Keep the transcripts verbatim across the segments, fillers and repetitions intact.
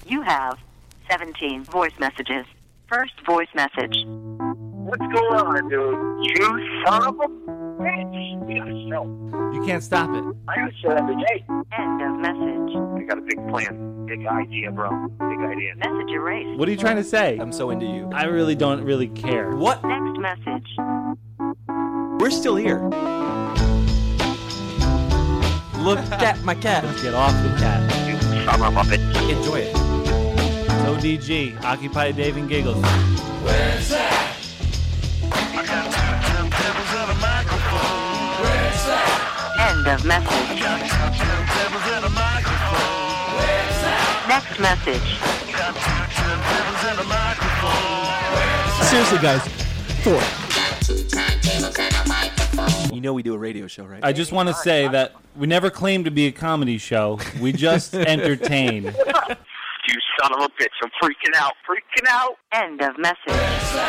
You have seventeen voice messages. First voice message. What's going on, dude? You son of a bitch! We got a show. You can't stop it. I got a show every day. End of message. I got a big plan. Big idea, bro. Big idea. Message erased. What are you trying to say? I'm so into you. I really don't really care. What? Next message. We're still here. Look at my cat. Get off the cat. You son of a bitch. Enjoy it. O D G, Occupy Dave and Giggles. Where's that? I got two turntables and a microphone. Where's that? End of message. I got two turntables and a microphone. Where's that? Next message. Got two turntables and a microphone. Where's that? Seriously, guys. Four. You know we do a radio show, right? I just want to say that we never claimed to be a comedy show. We just entertain. You son of a bitch. I'm freaking out. Freaking out. End of message.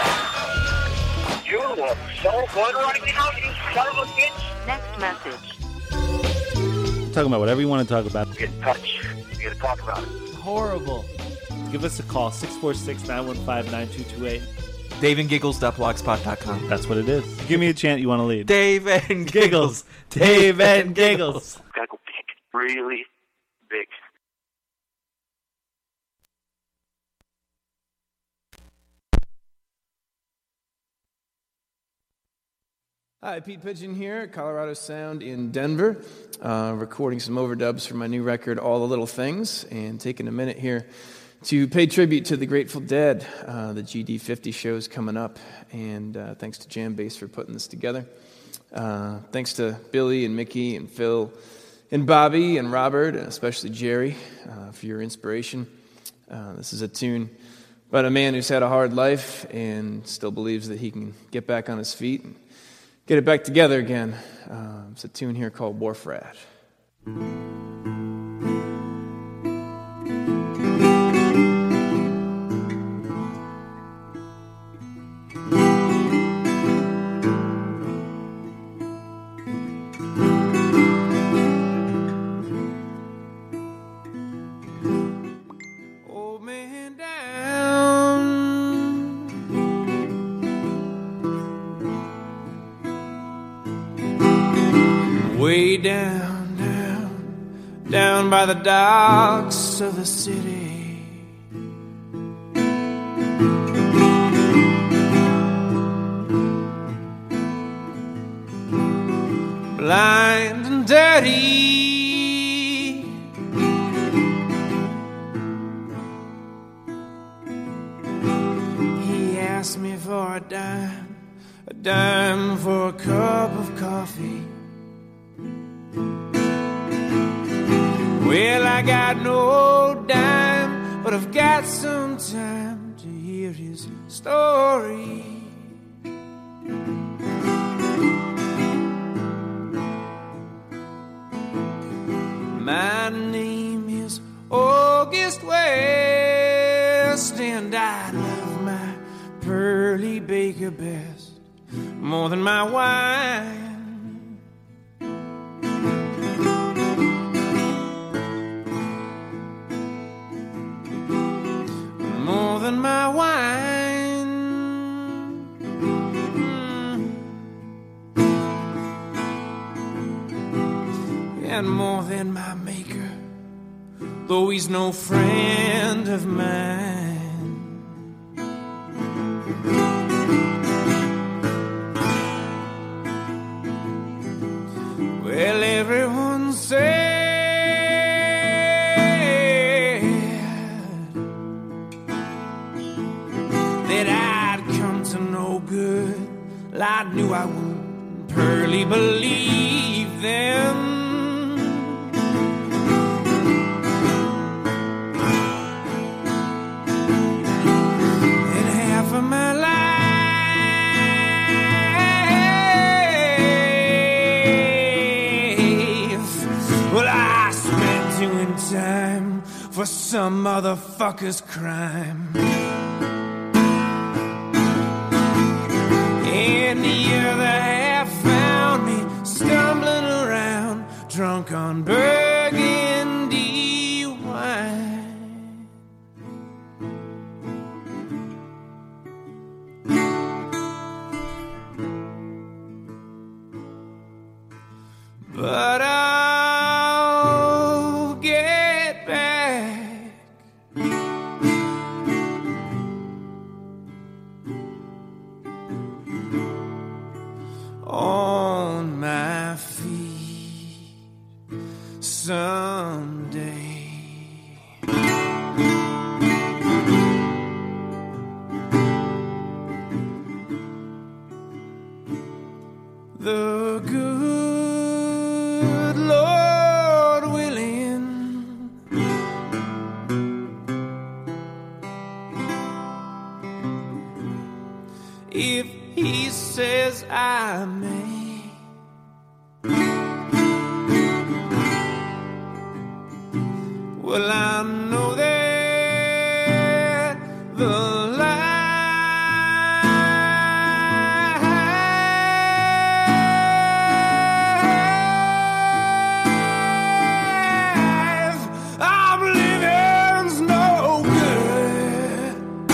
You look so good right now, you son of a bitch. Next message. Talking about whatever you want to talk about. Get in touch. You gotta talk about it. Horrible. Give us a call, six four six, nine one five, nine two two eight. Dave and Giggles dot blogspot dot com. That's what it is. Give me a chant you want to lead. Dave and Giggles. Dave and Giggles. Gotta go big. Really big. Hi, Pete Pigeon here, Colorado Sound in Denver, uh, recording some overdubs for my new record, All the Little Things, and taking a minute here to pay tribute to the Grateful Dead. Uh, the G D fifty show's coming up, and uh, thanks to Jam Bass for putting this together. Uh, thanks to Billy and Mickey and Phil and Bobby and Robert, and especially Jerry, uh, for your inspiration. Uh, this is a tune about a man who's had a hard life and still believes that he can get back on his feet and get it back together again. Uh, it's a tune here called Wharf Rat. Old man down, way down, down, down by the docks of the city. Blind and dirty, he asked me for a dime, a dime for a cup of coffee. Well, I got no dime, but I've got some time to hear his story. My name is August West, and I love my Pearly Baker best more than my wine. More than my wine, mm. And more than my maker, though he's no friend of mine. Well, everyone says good. Well, I knew I would Pearly believe them. And half of my life, well, I spent doing time for some motherfucker's crime. And the other half found me stumbling around, drunk on burgundy wine. someday. The good Lord willing, if he says I may, well, I know that the life I'm living's no good.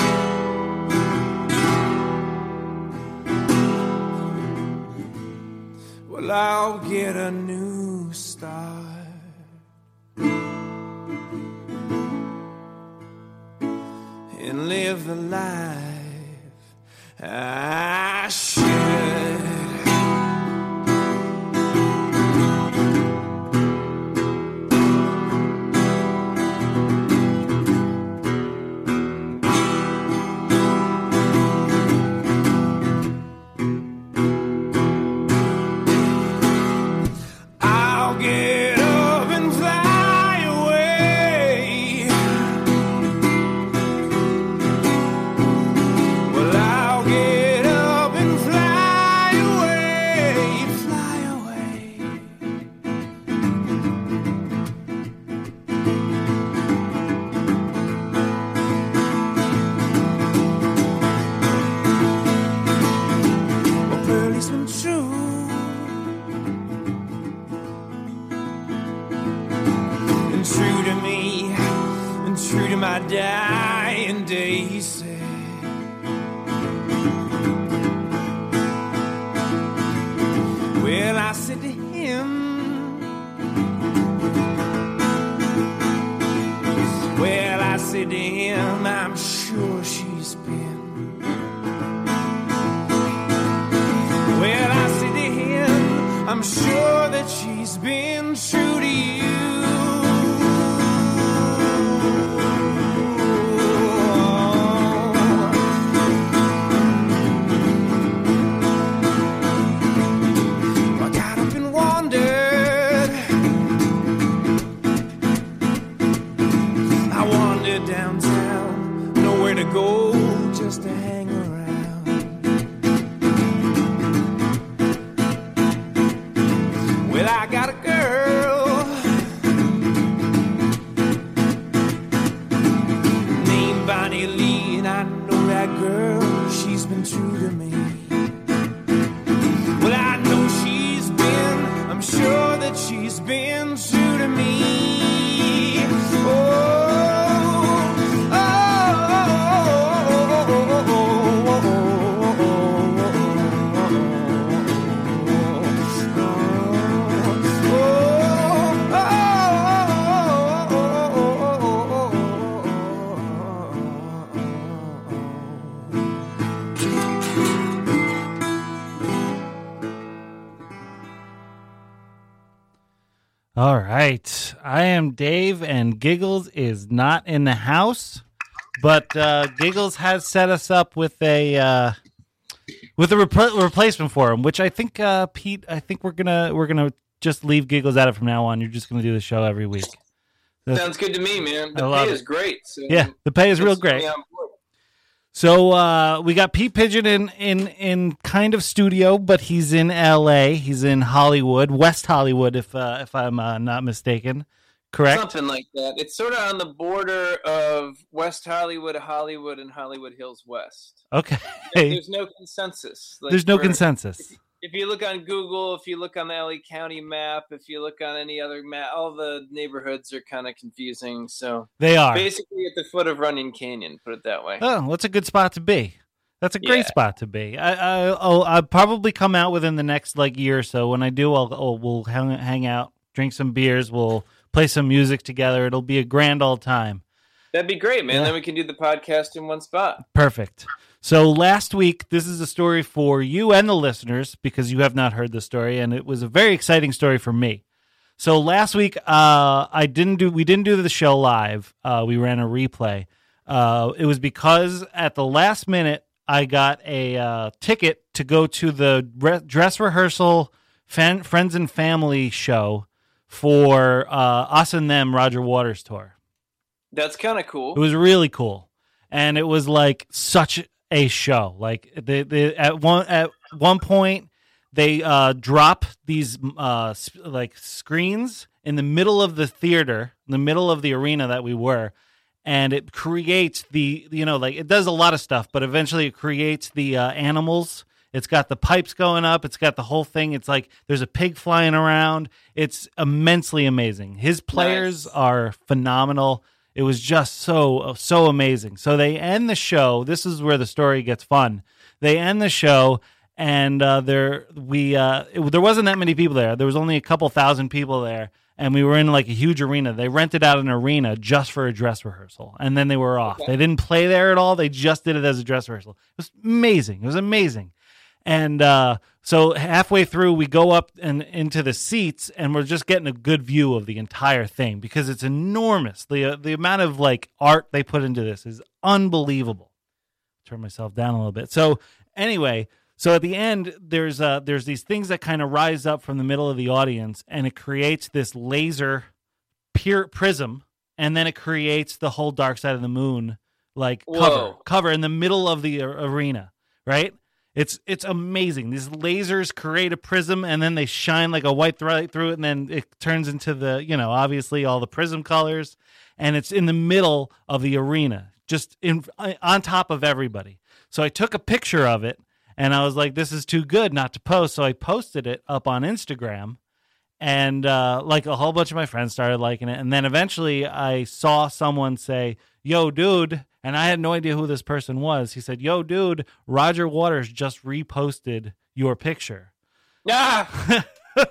Well, I'll get a new start and live the life I should. I'll get up and fly away. Well, I'll get up and fly away, fly away. Well, policeman true, and true to me, and true to my dying day, he said. Well, I said to him, well, I said to him, I'm sure she's been. Well, I said to him, I'm sure that she's been true to you. I got up and wandered. I wandered downtown, nowhere to go, just to hang around. Well, I got a girl named Bonnie Lee, and I know that girl, she's been true to me. Well, I know she's been, I'm sure that she's been true to me. Oh, oh, All right. I am Dave, and Giggles is not in the house, but uh, Giggles has set us up with a uh, with a repl- replacement for him, which I think uh, Pete. I think we're gonna we're gonna just leave Giggles out of it from now on. You're just gonna do the show every week. That's- sounds good to me, man. I The love pay it. is great. So yeah, the pay is real it's great. me on board. So uh, we got Pete Pigeon in, in in kind of studio, but he's in L A. He's in Hollywood, West Hollywood, if uh, if I'm uh, not mistaken. Correct? Something like that. It's sort of on the border of West Hollywood, Hollywood, and Hollywood Hills West. Okay. There's no consensus. Like, There's no for- consensus. If you look on Google, if you look on the L A County map, if you look on any other map, all the neighborhoods are kind of confusing. So They are. basically at the foot of Runyon Canyon, put it that way. Oh, that's a good spot to be. That's a great Yeah. spot to be. I, I, I'll, I'll probably come out within the next like year or so. When I do, I'll, I'll we'll hang, hang out, drink some beers, we'll play some music together. It'll be a grand old time. That'd be great, man. Yeah. Then we can do the podcast in one spot. Perfect. So last week, this is a story for you and the listeners because you have not heard the story, and it was a very exciting story for me. So last week, uh, I didn't do. We didn't do the show live. Uh, we ran a replay. Uh, it was because at the last minute, I got a uh, ticket to go to the re- dress rehearsal fan- friends and family show for uh, Us and Them Roger Waters tour. That's kind of cool. It was really cool, and it was like such a show. Like they, they at one at one point they uh, drop these uh, sp- like screens in the middle of the theater, in the middle of the arena that we were, and it creates the you know like it does a lot of stuff, but eventually it creates the uh, animals. It's got the pipes going up. It's got the whole thing. It's like there's a pig flying around. It's immensely amazing. His players Nice. are phenomenal. It was just so, so amazing. So they end the show. This is where the story gets fun. They end the show, and uh, there we uh, it, there wasn't that many people there. There was only a couple thousand people there, and we were in like a huge arena. They rented out an arena just for a dress rehearsal, and then they were off. Okay. They didn't play there at all. They just did it as a dress rehearsal. It was amazing. It was amazing. And uh, so halfway through, we go up and into the seats, and we're just getting a good view of the entire thing because it's enormous. The uh, the amount of like art they put into this is unbelievable. Turn myself down a little bit. So anyway, so at the end, there's uh, there's these things that kind of rise up from the middle of the audience, and it creates this laser pure prism, and then it creates the whole Dark Side of the Moon like cover Whoa. cover in the middle of the a- arena, right? It's it's amazing. These lasers create a prism, and then they shine like a white thread through it, and then it turns into the, you know, obviously all the prism colors, and it's in the middle of the arena, just in on top of everybody. So I took a picture of it, and I was like, this is too good not to post. So I posted it up on Instagram, and uh, like a whole bunch of my friends started liking it. And then eventually I saw someone say, yo, dude, and I had no idea who this person was. He said, yo, dude, Roger Waters just reposted your picture. Ah,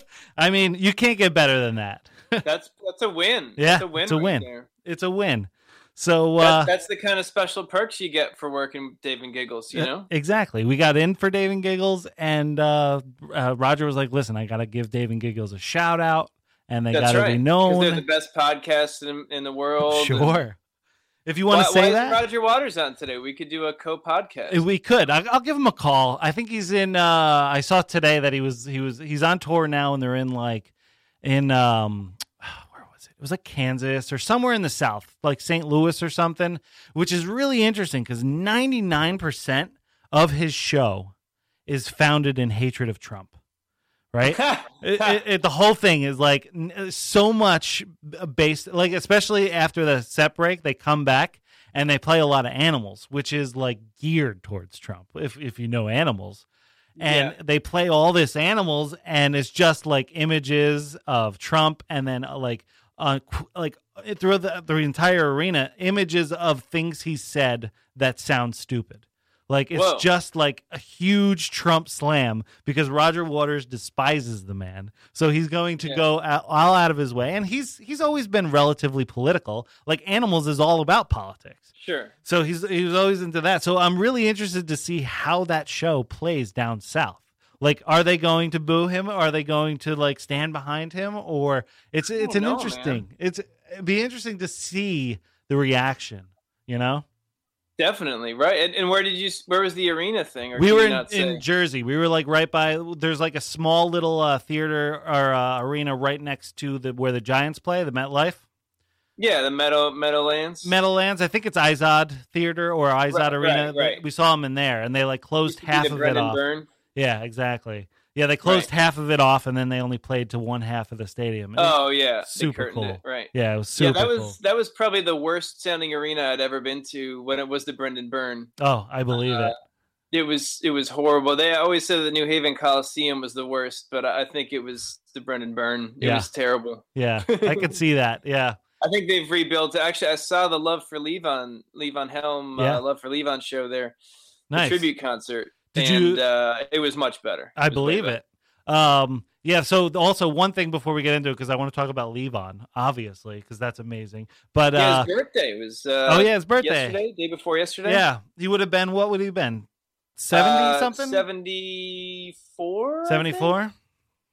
I mean, you can't get better than that. that's that's a win. Yeah, that's a win. it's a right win. there. It's a win. So That- uh, that's the kind of special perks you get for working with Dave and Giggles, you know? exactly. We got in for Dave and Giggles, and uh, uh, Roger was like, listen, I got to give Dave and Giggles a shout out, and they got That's to right. be 'Cause known. they're the best podcast in, in the world. and- Sure. If you want Why, to say why that. is Roger Waters on today? We could do a co-podcast. If we could. I, I'll give him a call. I think he's in. Uh, I saw today that he was. He was. He's on tour now, and they're in like, in um, where was it? It was like Kansas or somewhere in the South, like Saint Louis or something. Which is really interesting because ninety-nine percent of his show is founded in hatred of Trump. Right? it, it, it, the whole thing is like n- so much based, like especially after the set break, they come back and they play a lot of animals, which is like geared towards Trump. If if you know animals, and Yeah. they play all this animals, and it's just like images of Trump, and then uh, like uh, qu- like through the the entire arena, images of things he said that sound stupid. Like, it's Whoa. just like a huge Trump slam because Roger Waters despises the man. So he's going to Yeah. go out, all out of his way. And he's he's always been relatively political. Like, Animals is all about politics. Sure. So he's he was always into that. So I'm really interested to see how that show plays down south. Like, are they going to boo him? Are they going to, like, stand behind him? Or it's it's an know, interesting, it's it'd be interesting to see the reaction, you know? Definitely, right. And, and where did you? Where was the arena thing? Or We did were you in, not say? in Jersey. We were like right by. There's like a small little uh, theater or uh, arena right next to the where the Giants play, the MetLife Yeah, the Meadow Meadowlands. Meadowlands. I think it's Izod Theater or Izod Right, Arena. right, right. We saw them in there, and they like closed Used to be half the of it Brendan off. Byrne. Yeah, exactly. Yeah, they closed Right. half of it off, and then they only played to one half of the stadium. It was Oh yeah, they super curtained cool. it, right? Yeah, it was super yeah, that was cool. that was probably the worst sounding arena I'd ever been to when it was the Brendan Byrne. Oh, I believe Uh, it. It was it was horrible. They always said the New Haven Coliseum was the worst, but I I think it was the Brendan Byrne. It Yeah. was terrible. Yeah, I could see that. Yeah. I think they've rebuilt it. Actually, I saw the Love for Levon Levon Helm Yeah. uh, Love for Levon show there, Nice. the tribute concert, Did and you- uh, it was much better. I It was way believe better. it. Um, yeah. So also one thing before we get into it, because I want to talk about Levon, obviously, because that's amazing. But Yeah, uh, his birthday was. Uh, oh yeah, his birthday. Yesterday, day before yesterday. Yeah, he would have been. What would he have been? Seventy Uh, something. Seventy-four. Seventy-four.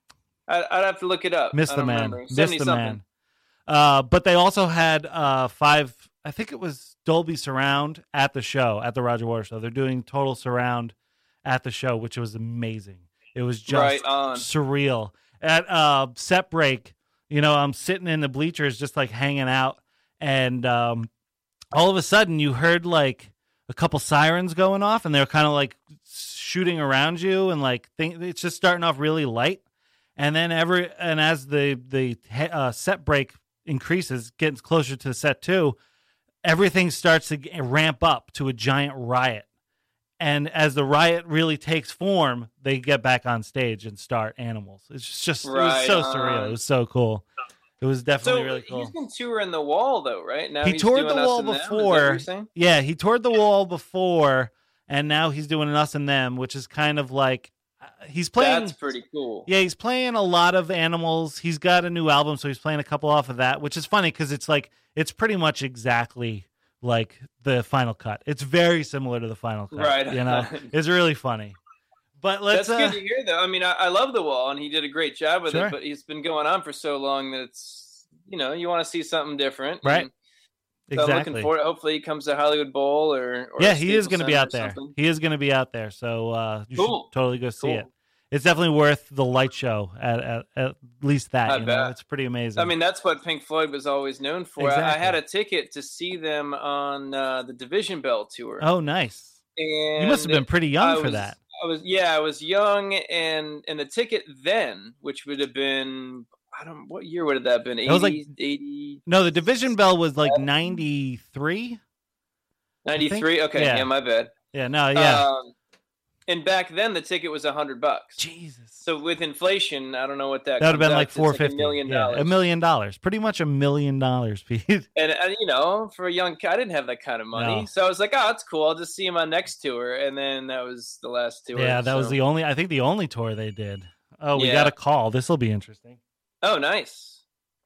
I, I'd have to look it up. Miss I the don't man. remember. Miss seventy the something. man. Uh, but they also had uh, five, I think it was Dolby Surround at the show, at the Roger Waters show. They're doing total surround at the show, which was amazing. It was just Right on. surreal. At uh, set break, you know, I'm sitting in the bleachers just like hanging out. And um, all of a sudden you heard like a couple sirens going off, and they're kind of like shooting around you, and like think, it's just starting off really light. And then every and as the the uh, set break increases, gets closer to set two, everything starts to get, ramp up to a giant riot. And as the riot really takes form, they get back on stage and start Animals. It's just Right it was so on. surreal. It was so cool. It was definitely So really cool. he's been touring the Wall though, right? Now He he's toured doing the Us Wall and Them, is that what before. you're saying? Yeah, he toured the Wall before, and now he's doing Us and Them, which is kind of like uh, he's playing. That's pretty cool. Yeah, he's playing a lot of Animals. He's got a new album, so he's playing a couple off of that, which is funny because it's like it's pretty much exactly like the Final Cut. It's very similar to the Final Cut. Right. You know, it's really funny. But let's. That's uh, good to hear, though. I mean, I, I love the Wall, and he did a great job with Sure. it. But he's been going on for so long that it's, you know, you want to see something different, Right. And so I'm exactly. looking forward. Hopefully, he comes to Hollywood Bowl or, or Yeah, he is going to be out there. He is going to be out there, so uh, you Cool. should totally go see Cool. it. It's definitely worth the light show at at, at least that. I you know? bet. It's pretty amazing. I mean, that's what Pink Floyd was always known for. I, I Exactly. had a ticket to see them on uh, the Division Bell tour. oh, nice. and You must have been pretty young I for was- that. I was yeah, I was young, and and the ticket then, which would have been I don't what year would have that been? eighty, That was like- eighty, No, the Division Bell was like ninety-three. ninety-three? Okay, yeah. yeah. my bad. Yeah, no, yeah. Um, and back then the ticket was a hundred bucks. Jesus. So with inflation, I don't know what that That would have comes been out like to. It's four fifty. a million yeah, dollars. a million dollars. Pretty much a million dollars, Pete. And, and you know, for a young kid, I didn't have that kind of money, No. so I was like, "Oh, that's cool. I'll just see him on next tour." And then that was the last tour. yeah, that was so- the only. I think the only tour they did. Oh, we Yeah. got a call. This will be interesting. Oh, nice.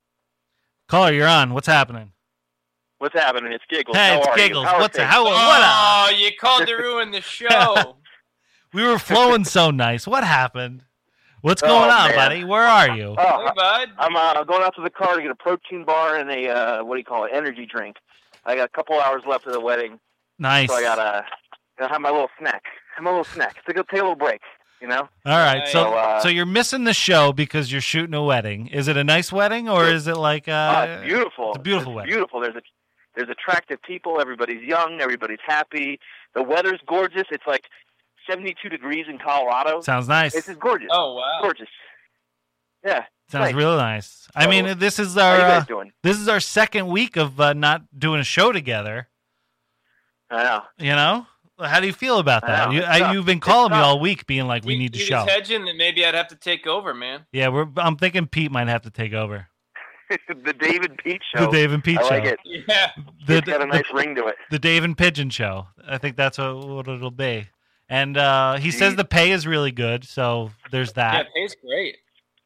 Caller, you're on. What's happening? What's happening? It's Giggles. Hey, How it's are you? Giggles. How are What's things? how? What up? Oh, you called to ruin the show. We were flowing so nice. What happened? What's Oh, going on, man. buddy? Where are you? Oh, Hey, bud. I'm uh, going out to the car to get a protein bar and a uh, what do you call it, energy drink. I got a couple hours left of the wedding, Nice. so I gotta, gotta have my little snack. Have my little snack. Take a, take a little break, you know. All right. So, So, uh, so you're missing the show because you're shooting a wedding. Is it a nice wedding or is it like? Uh, Uh, it's beautiful. it's a beautiful It's wedding. Beautiful. There's a, there's attractive people. Everybody's young. Everybody's happy. The weather's gorgeous. It's like seventy-two degrees in Colorado. Sounds nice. This is gorgeous. Oh, wow. Gorgeous. Yeah. Sounds nice. real nice. I So, mean, this is How our you guys uh, doing? this is our second week of uh, not doing a show together. I know. You know, how do you feel about I that? know. You, It's I, tough. you've been It's calling me tough. all week, being like, "We He- need to he show." was hedging that maybe I'd have to take over, man. Yeah, we're. I'm thinking Pete might have to take over the David Pete show. the Dave and Pete I show. like it. Yeah. The, It's got a the- nice ring to it. the Dave and Pigeon show. I think that's what, what it'll be. And uh, he says Jeez. the pay is really good, so there's Yeah, that. it pays great.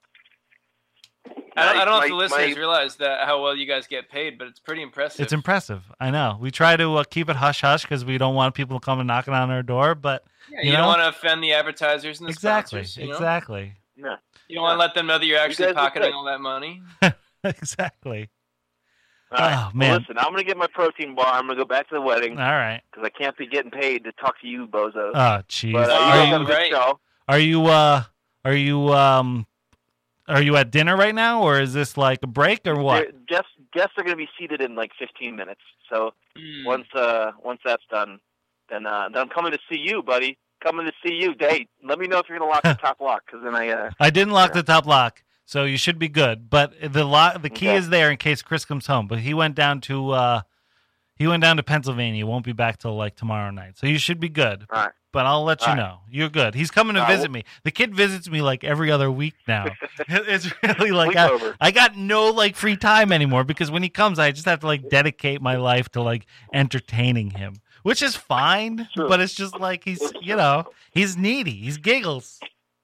I don't, I don't know if the My- listeners my- realize that how well you guys get paid, but it's pretty impressive. It's impressive. I know. We try to uh, keep it hush hush because we don't want people coming knocking on our door, but Yeah, you you, know? don't want to offend the advertisers and the exactly, sponsors. You know? exactly, No. You don't want to let them know that you're actually guys look pocketing good. all that money. exactly. All right. Oh, Well, man. listen, I'm going to get my protein bar. I'm going to go back to the wedding All right. because I can't be getting paid to talk to you, bozos. Oh, jeez. but uh, Oh, you guys Are have you a good right. show. are you uh are you um are you at dinner right now, or is this like a break or what? They're- Guests, guests are going to be seated in like fifteen minutes. So Mm. once uh, once that's done, then, uh, then I'm coming to see you, buddy. Coming to see you. Hey, let me know if you're going to lock the top lock because then I... Uh, I didn't lock the top lock, so you should be good. But the lock, the key Okay. is there in case Chris comes home. But he went down to uh, he went down to Pennsylvania. Won't be back till like tomorrow night, so you should be good. all right. But I'll let you All right. know. You're good. He's coming to All right, visit me. The kid visits me like every other week now. It's really like Sleep I, over. I got no like free time anymore because when he comes, I just have to like dedicate my life to like entertaining him, which is fine. Sure. But it's just like he's you know he's needy. He's giggles.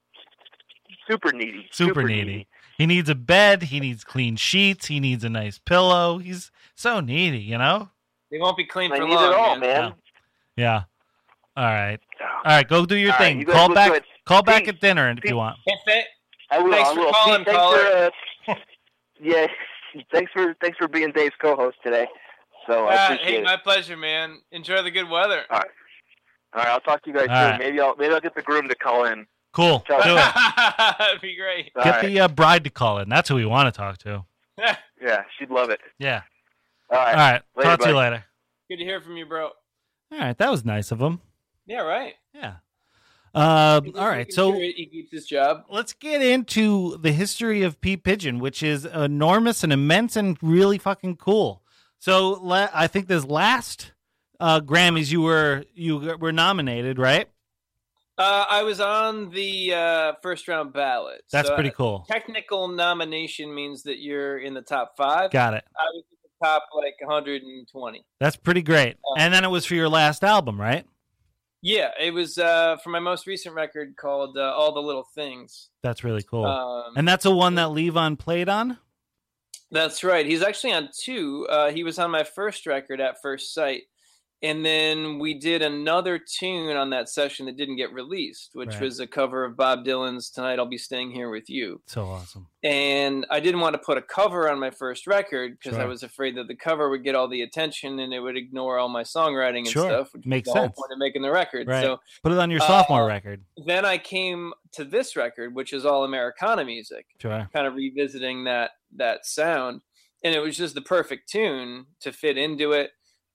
Super needy. Super, needy. He needs a bed. He needs clean sheets. He needs a nice pillow. He's so needy, you know? They won't be clean I for need long, it all, man. man. Yeah. All right. All right. Go do your All right, thing. you guys Call look back. good. Call back Peace. at dinner if Peace. you want. Jefe, I will. Thanks I for will. calling, Pete, thanks caller. for, uh, yeah, thanks for thanks for being Dave's co-host today. So I Ah, appreciate hey, it. my pleasure, man. Enjoy the good weather. All right. All right. I'll talk to you guys All soon. right. Maybe I'll maybe I'll get the groom to call in. Cool. Ciao. Do it. That'd be great. All Get right. the uh, bride to call in. That's who we want to talk to. Yeah, she'd love it. Yeah. All right. All right. Later, Talk to you buddy. later. Good to hear from you, bro. All right. That was nice of him. Yeah, right. Yeah. Uh, He's all right. making So sure he keeps his job. let's get into the history of Pete Pigeon, which is enormous and immense and really fucking cool. So la- I think this last uh, Grammys you were you were nominated, right? Uh, I was on the uh, first round ballot. That's So, pretty uh, cool. Technical nomination means that you're in the top five. Got it. I was in the top like one hundred twenty. That's pretty great. Uh, And then it was for your last album, right? Yeah, it was uh, for my most recent record called uh, All the Little Things. That's really cool. Um, And that's the one that Levon played on? That's right. He's actually on two. Uh, he was on my first record, At First Sight. And then we did another tune on that session that didn't get released, which Right. was a cover of Bob Dylan's Tonight I'll Be Staying Here With You. So awesome. And I didn't want to put a cover on my first record because I Sure. was afraid that the cover would get all the attention and it would ignore all my songwriting and Sure. stuff, which Makes was the sense. whole point of making the record. Right. So Put it on your sophomore uh, record. then I came to this record, which is all Americana music, Sure. kind of revisiting that that sound. And it was just the perfect tune to fit into it.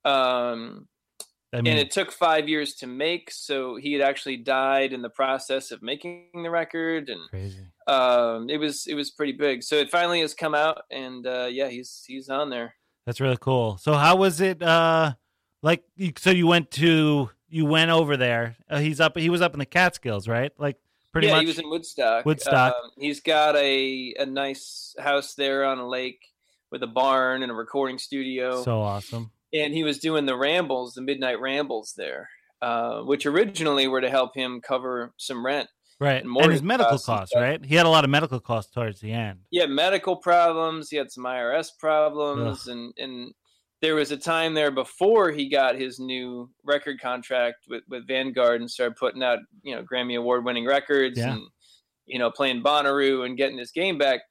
Um, I mean, and it took five years to make, so he had actually died in the process of making the record, and crazy. um, it was it was pretty big. So it finally has come out, and uh, yeah, he's he's on there. That's really cool. So how was it? Uh, like, you, so you went to you went over there. Uh, he's up. He was up in the Catskills, right? Like, pretty yeah, much. he was in Woodstock. Woodstock. Um, he's got a a nice house there on a lake with a barn and a recording studio. So awesome. And he was doing the rambles, the midnight rambles there, uh, which originally were to help him cover some rent. Right. And And, mortgage his medical costs and costs, stuff. right? He had a lot of medical costs towards the end. He had medical problems. He had some I R S problems. Ugh. And, and there was a time there before he got his new record contract with, with Vanguard and started putting out, you know, Grammy Award winning records Yeah. and, you know, playing Bonnaroo and getting his game back.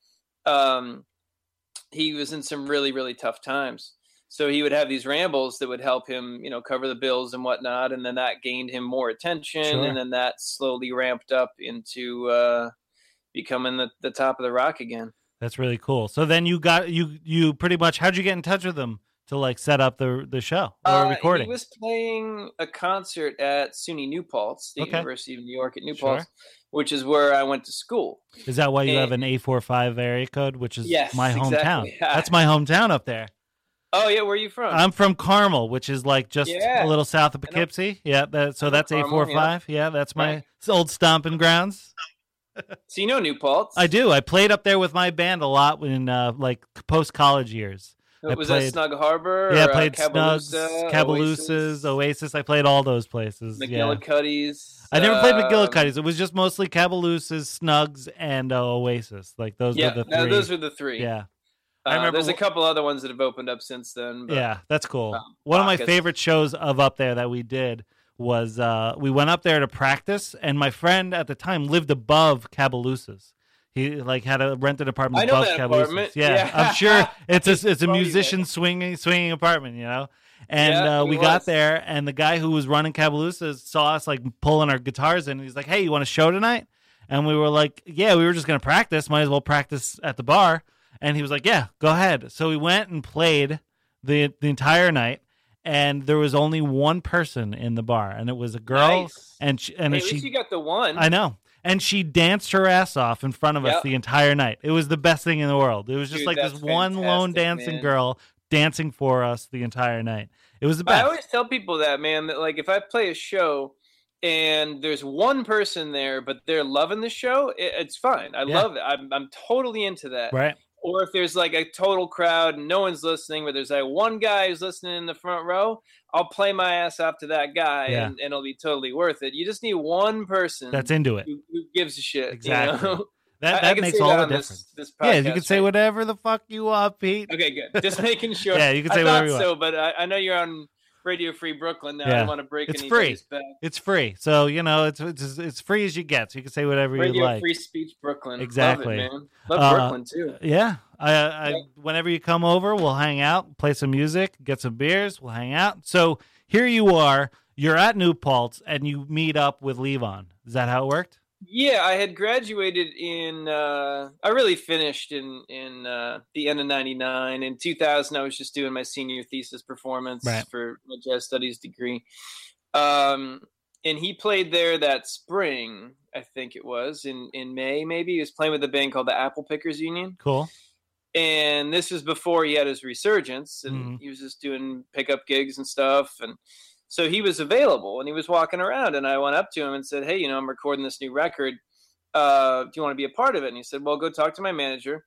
Um, he was in some really, really tough times. So he would have these rambles that would help him, you know, cover the bills and whatnot. And then that gained him more attention. Sure. And then that slowly ramped up into uh, becoming the, the top of the rock again. That's really cool. So then you got you you pretty much how'd you get in touch with him to like set up the the show or Uh, recording? He was playing a concert at SUNY New Paltz, State Okay. University of New York at New Sure. Paltz, which is where I went to school. Is that why you have and- an eight four five area code, which is Yes, my hometown? exactly. That's my hometown up there. Oh yeah, where are you from? I'm from Carmel, which is like just Yeah. a little south of I know. Poughkeepsie. Yeah, that, so I know that's eight four Carmel, five. Yeah, that's my Right. old stomping grounds. So you know New Paltz? I do. I played up there with my band a lot in uh, like post college years. I Was played- that Snug Harbor? Yeah, I or, uh, played Caboolture, Snugs, Cabooluces, Oasis, Oasis. I played all those places. Yeah. McGillicuddy's. I never played um, McGillicuddy's. It was just mostly Cabooluces, Snugs, and uh, Oasis. Like those Yeah, were the no, three. those were the three. yeah, Uh, I remember there's a wh- couple other ones that have opened up since then. But yeah, that's cool. um, One of my Bacchus. favorite shows of up there that we did was uh, we went up there to practice, and my friend at the time lived above Cabooluces. He like had a rented apartment I know above that Cabooluces. apartment. Yeah, Yeah. I'm sure it's a it's a funny, musician man. swinging swinging apartment, you know. And Yeah, uh, he we got was. there, and the guy who was running Cabooluces saw us like pulling our guitars in. And he's like, "Hey, you want a show tonight?" And we were like, "Yeah, we were just gonna practice. Might as well practice at the bar." And he was like, "Yeah, go ahead." So we went and played the the entire night, and there was only one person in the bar, and it was a girl. Nice. And she, and Hey, at she, least you got the one. I know, and she danced her ass off in front of us Yep. the entire night. It was the best thing in the world. It was just Dude, like this that's one lone fantastic, dancing man. girl dancing for us the entire night. It was the I best. always tell people that, man, that like if I play a show and there's one person there, but they're loving the show, it, it's fine. I Yeah. love it. I'm I'm totally into that. Right? Or if there's like a total crowd and no one's listening, but there's like one guy who's listening in the front row, I'll play my ass off to that guy, Yeah. and, and it'll be totally worth it. You just need one person That's into it. who, who gives a shit. Exactly. You know? That I- I that can makes say all that the on this- difference. this Yeah, you podcast, can say right? whatever the fuck you want, Pete. Okay, good. Just making sure. Yeah, you can say I whatever thought you so, but I, I know you're on Radio Free Brooklyn now. I Yeah. don't want to break It's anybody's free. back. It's free, so you know it's it's it's free as you get. So you can say whatever you Radio like. Free Speech Brooklyn. Exactly. Love it, man. Love Uh, Brooklyn too. Yeah, I, I Yeah. whenever you come over, we'll hang out, play some music, get some beers, we'll hang out. So here you are, you're at New Paltz, and you meet up with Levon. Is that how it worked? Yeah, I had graduated in. Uh, I really finished in in uh, the end of ninety-nine. In two thousand, I was just doing my senior thesis performance Right. for my jazz studies degree. Um, and he played there that spring, I think it was in in May. Maybe he was playing with a band called the Apple Pickers Union. Cool. And this was before he had his resurgence, and Mhm. he was just doing pickup gigs and stuff. And so he was available, and he was walking around. And I went up to him and said, "Hey, you know, I'm recording this new record. Uh, do you want to be a part of it?" And he said, "Well, go talk to my manager."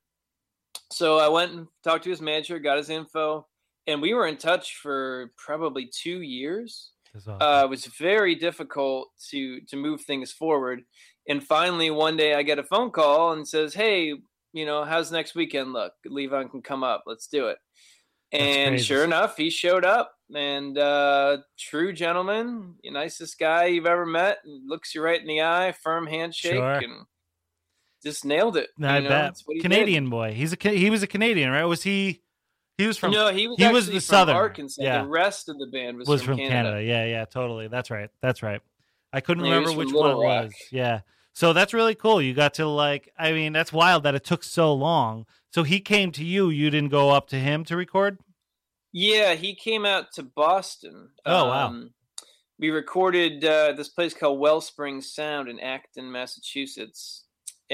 So I went and talked to his manager, got his info, and we were in touch for probably two years. That's awesome. Uh, it was very difficult to to move things forward. And finally, one day, I get a phone call and says, "Hey, you know, how's next weekend look? Levon can come up. Let's do it." That's And crazy. sure enough, he showed up, and uh, true gentleman, nicest guy you've ever met, and looks you right in the eye, firm handshake, Sure. and just nailed it. I you know? bet. That's what he Canadian boy. He's a Ca- he was a Canadian, right? Was he? He was did. from No, he was he was actually the from Southerner. Arkansas. Yeah. The rest of the band was, was from, from Canada. Canada. Yeah, yeah, totally. That's right. That's right. I couldn't Yeah, he remember was which from one it Little Rock. was. Yeah. So that's really cool. You got to like. I mean, that's wild that it took so long. So he came to you. You didn't go up to him to record. Yeah, he came out to Boston. Oh, wow. Um, we recorded uh, this place called Wellspring Sound in Acton, Massachusetts,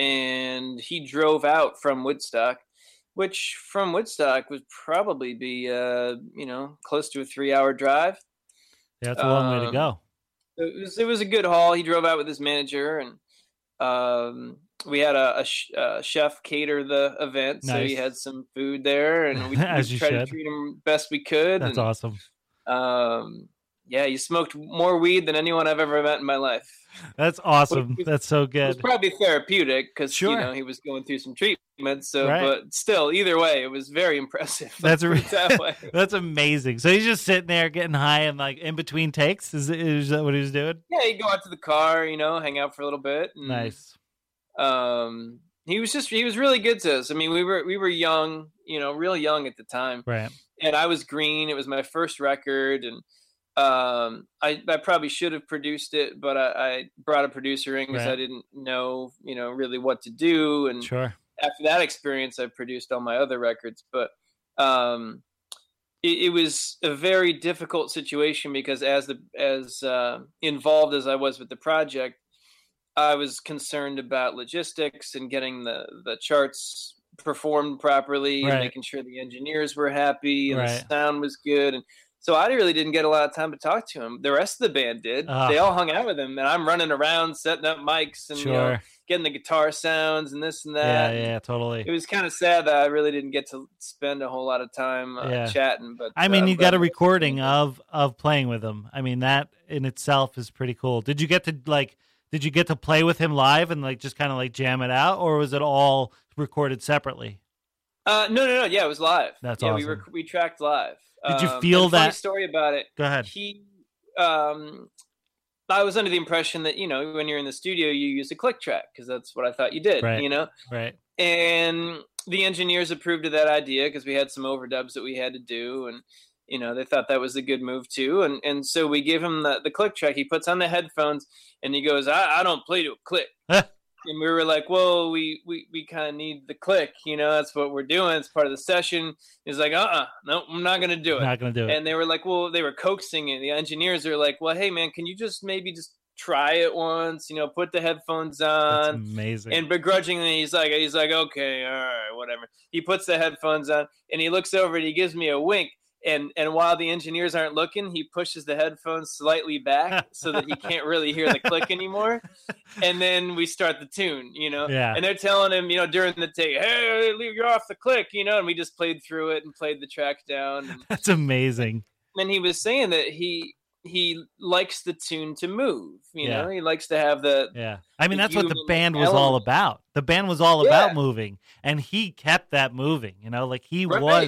and he drove out from Woodstock, which from Woodstock would probably be, uh, you know, close to a three-hour drive. Yeah, that's a long way to Um, go. It was it was a good haul. He drove out with his manager, and um, we had a, a, sh- a chef cater the event, so he Nice. had some food there, and we, we As you tried to should. treat him best we could. That's and, awesome. Um, yeah, he smoked more weed than anyone I've ever met in my life. That's awesome. Which- That's so It was good. probably therapeutic because Sure. you know he was going through some treatment. So, Right. but still, either way, it was very impressive. That's Let's put it that way. That's amazing. So he's just sitting there getting high and like in between takes. Is is that what he was doing? Yeah, he'd go out to the car, you know, hang out for a little bit. And, Nice. Um, he was just he was really good to us. I mean, we were we were young, you know, real young at the time, Right. and I was green. It was my first record, and um, I I probably should have produced it, but I, I brought a producer in because Right. I didn't know, you know, really what to do. And Sure. after that experience, I produced all my other records. But um, it, it was a very difficult situation because as the as uh, involved as I was with the project, I was concerned about logistics and getting the, the charts performed properly Right. and making sure the engineers were happy and Right. the sound was good. And so I really didn't get a lot of time to talk to him. The rest of the band did. Ah. They all hung out with him, and I'm running around setting up mics and you know, Sure. getting the guitar sounds and this and Yeah, that. And yeah, totally. it was kind of sad that I really didn't get to spend a whole lot of time uh, Yeah. chatting. But I mean, uh, you but- got a recording of of playing with him. I mean, that in itself is pretty cool. Did you get to like? Did you get to play with him live and like just kind of like jam it out, or was it all recorded separately? Uh, no, no, no. Yeah, it was live. That's yeah, we awesome. were we tracked live. Did you Um, feel and a funny that- story about it? Go ahead. He, um, I was under the impression that you know when you're in the studio you use a click track because that's what I thought you did. Right. You know, Right. and the engineers approved of that idea because we had some overdubs that we had to do, and you know they thought that was a good move too. And and so we give him the the click track. He puts on the headphones and he goes, "I, I don't play to a click." And we were like, well, we, we, we kind of need the click, you know, that's what we're doing. It's part of the session. He's like, uh-uh, no, I'm not going to do it. Not gonna do it. And they were like, well, they were coaxing it. The engineers are like, well, hey, man, can you just maybe just try it once, you know, put the headphones That's on. amazing. And begrudgingly, he's like, he's like, okay, all right, whatever. He puts the headphones on and he looks over and he gives me a wink. And and while the engineers aren't looking, he pushes the headphones slightly back so that he can't really hear the click anymore. And then we start the tune, you know. Yeah. And they're telling him, you know, during the take, hey, leave you're off the click, you know. And we just played through it and played the track down. And That's amazing. then he was saying that he he likes the tune to move, you Yeah. know. He likes to have the Yeah. I mean, the that's what the human band was all element. about. The band was all about Yeah. moving, and he kept that moving, you know, like he Right. was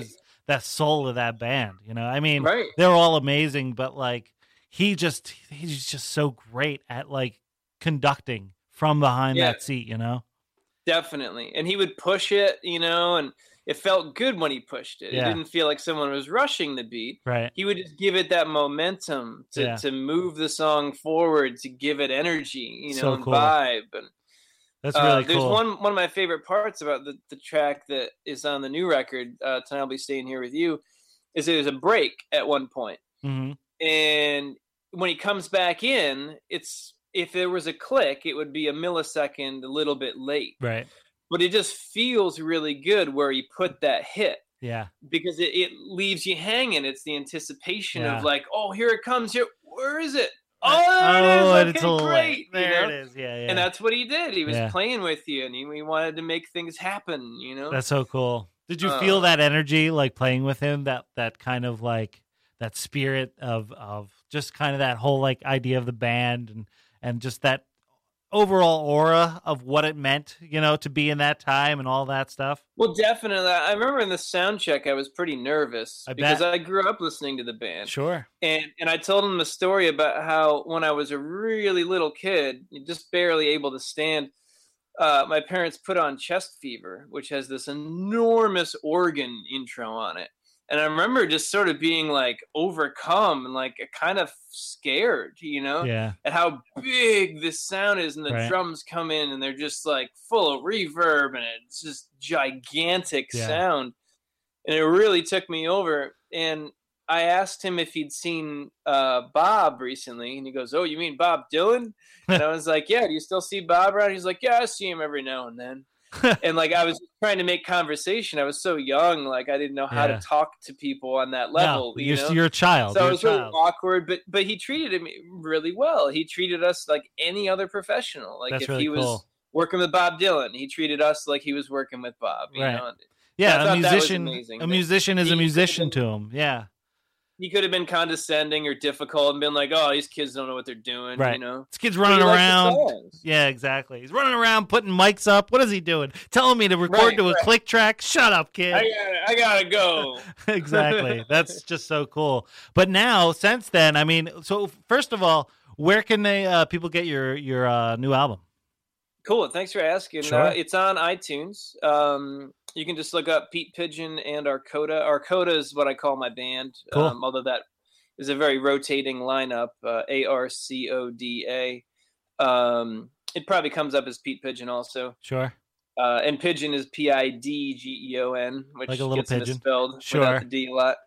that soul of that band. You know, I mean, Right. they're all amazing, but like he just he's just so great at like conducting from behind Yeah. that seat. You know, Definitely. And he would push it, you know, and it felt good when he pushed it. Yeah. It didn't feel like someone was rushing the beat. right? He would just give it that momentum to, Yeah. to move the song forward, to give it energy, you know, So and cool. vibe. And That's uh, really there's cool. one one of my favorite parts about the, the track that is on the new record, uh, Tonight I'll Be Staying Here With You, is there's a break at one point. hmm And when he comes back in, it's if there was a click, it would be a millisecond a little bit late. Right? But it just feels really good where he put that hit Yeah. because it, it leaves you hanging. It's the anticipation Yeah. of like, oh, here it comes. Here, where is it? Oh, there it is. and Okay, it's a little great. late. you There know? it is. Yeah, yeah. And that's what he did. He was Yeah. playing with you, and he, he wanted to make things happen. You know, That's so cool. Did you Uh, feel that energy like playing with him? That that kind of like that spirit of of just kind of that whole like idea of the band and and just that overall aura of what it meant, you know, to be in that time and all that stuff. well, definitely. I remember in the sound check, I was pretty nervous I because bet. I grew up listening to the band. Sure. And and I told him the story about how when I was a really little kid, just barely able to stand, uh, my parents put on Chest Fever, which has this enormous organ intro on it. And I remember just sort of being like overcome and like kind of scared, you know, Yeah. at how big this sound is. And the Right. drums come in and they're just like full of reverb and it's just gigantic Yeah. sound. And it really took me over. And I asked him if he'd seen uh, Bob recently, and he goes, "Oh, you mean Bob Dylan?" And I was like, "Yeah, do you still see Bob around?" He's like, "Yeah, I see him every now and then." And like I was trying to make conversation. I was so young, like I didn't know how Yeah. to talk to people on that level. no, you you're, know? you're a child. So you're it a was really child. awkward, but but he treated me really well. He treated us like any other professional. Like That's if really he was cool. working with Bob Dylan, he treated us like he was working with Bob. You Right. know? I Yeah, thought a that was musician. amazing, A but musician is he a could've musician been- to him. Yeah. He could have been condescending or difficult and been like, "Oh, these kids don't know what they're doing," Right. you know. This kid's But running he liked the around. songs. Yeah, exactly. He's running around putting mics up. What is he doing? Telling me to record Right, to a right. click track? Shut up, kid. I gotta, I gotta go. Exactly. That's just so cool. But now, since then, I mean, so first of all, where can they uh, people get your your uh, new album? Cool. Thanks for asking. Sure. Uh, it's on iTunes. Um, you can just look up Pete Pigeon and Arcoda. Arcoda is what I call my band. Cool. Um, although that is a very rotating lineup. Uh, A R C O D A. Um, it probably comes up as Pete Pigeon also. Sure. Uh, and Pigeon is P I D G E O N, which Like a little gets pigeon. misspelled Sure. without the D a lot.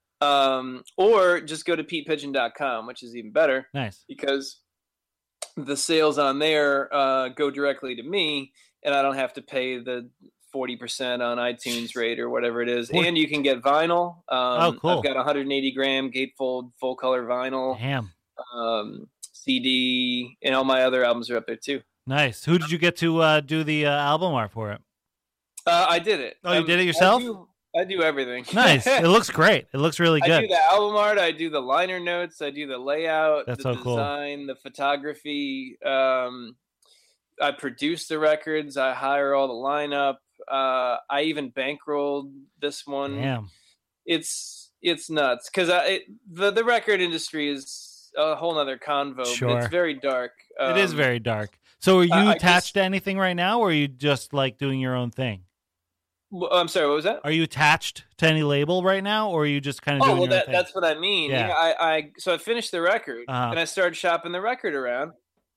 Um, or just go to pete pigeon dot com, which is even better Nice. because the sales on there uh, go directly to me, and I don't have to pay the forty percent on iTunes rate or whatever it is. What- And you can get vinyl. Um, Oh, cool. I've got one hundred eighty gram gatefold full color vinyl, Damn. um, C D, and all my other albums are up there too. Nice. Who did you get to uh, do the uh, album art for it? Uh, I did it. Oh, you Um, did it yourself? I do, I do everything. Nice. It looks great. It looks really I good. do the album art. I do the liner notes. I do the layout, That's the so cool. design, the photography. Um, I produce the records. I hire all the lineup. Uh, I even bankrolled this one. Damn. It's it's nuts because I it, the the record industry is a whole nother convo. Sure. But it's very dark. It is Um, very dark. So are you I- I attached just- to anything right now, or are you just like doing your own thing? w- I'm sorry. What was that? Are you attached to any label right now, or are you just kind of Oh doing well, your own that, thing? that's what I mean. Yeah. Yeah. I, I so I finished the record Uh-huh. and I started shopping the record around,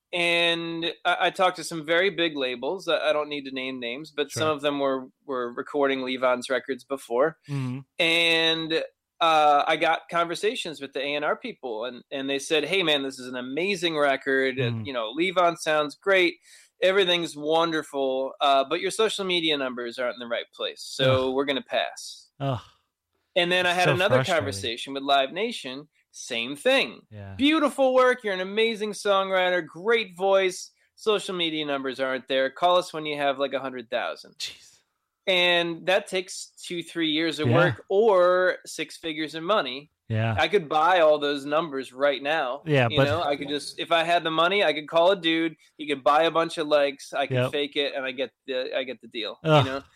and I, I talked to some very big labels. I, I don't need to name names, but some Sure. of them were were recording Levon's records before, Mhm. and uh, I got conversations with the A and R people, and and they said, "Hey, man, this is an amazing record. Mhm. You know, Levon sounds great." Everything's wonderful, uh, but your social media numbers aren't in the right place, so we're gonna pass. Ugh. And then I It's had so another frustrating. conversation with Live Nation. Same thing. Yeah. Beautiful work. You're an amazing songwriter. Great voice. Social media numbers aren't there. Call us when you have like a hundred thousand. Jeez. And that takes two, three years of Yeah. work or six figures of money. Yeah. I could buy all those numbers right now. Yeah, you but- know, I could just if I had the money, I could call a dude. He could buy a bunch of likes. I could Yep. fake it, and I get the I get the deal. Ugh. You know.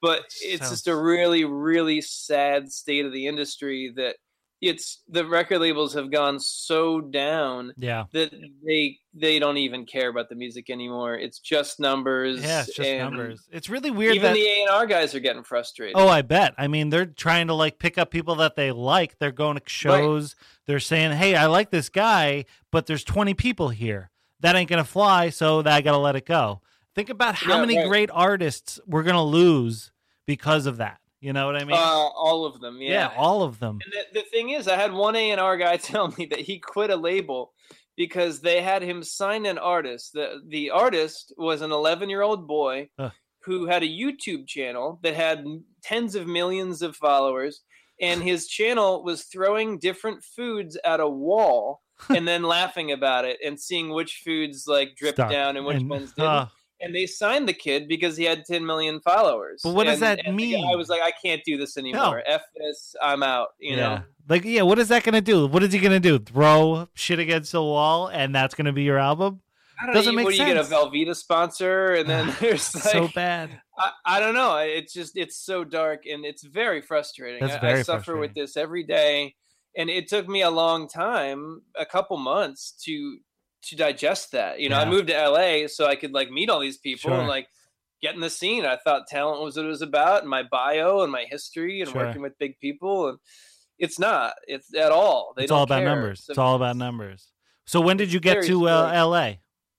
But it's Sounds- just a really, really sad state of the industry that it's the record labels have gone so down Yeah. that they they don't even care about the music anymore. It's just numbers. Yeah, it's just and numbers. It's really weird Even that the A and R guys are getting frustrated. Oh, I bet. I mean, they're trying to like pick up people that they like. They're going to shows. They're saying, "Hey, I like this guy, but there's twenty people here. That ain't gonna fly, so that I gotta let it go." Think about how Yeah, many right. great artists we're gonna lose because of that. You know what I mean? uh, all of them. yeah. Yeah. all of them. And the, the thing is, I had one A and R guy tell me that he quit a label because they had him sign an artist. The the artist was an eleven year old boy Ugh. who had a YouTube channel that had tens of millions of followers, and his channel was throwing different foods at a wall and then laughing about it and seeing which foods like dripped Stuck. down and which And, ones didn't. uh, And they signed the kid because he had ten million followers. But what does And- that and the guy mean? was like, I can't do this anymore. F this, I'm out. You yeah. know. Like, yeah, what is that gonna do? What is he gonna do? Throw shit against the wall, and that's gonna be your album? I don't Doesn't know. make What do you get a sense. Velveeta sponsor, and then there's like, So bad. I, I don't know. It's just it's so dark and it's very frustrating. That's I, very I suffer with frustrating. this every day, and it took me a long time, a couple months to to digest that. You know, I Yeah. moved to L A so I could like meet all these people Sure. and like get in the scene. I thought talent was what it was about, and my bio and my history and Sure. working with big people, and it's not. It's at all. They It's don't all about care. numbers. So It's all about numbers. So when did you get very to uh, scary. L A?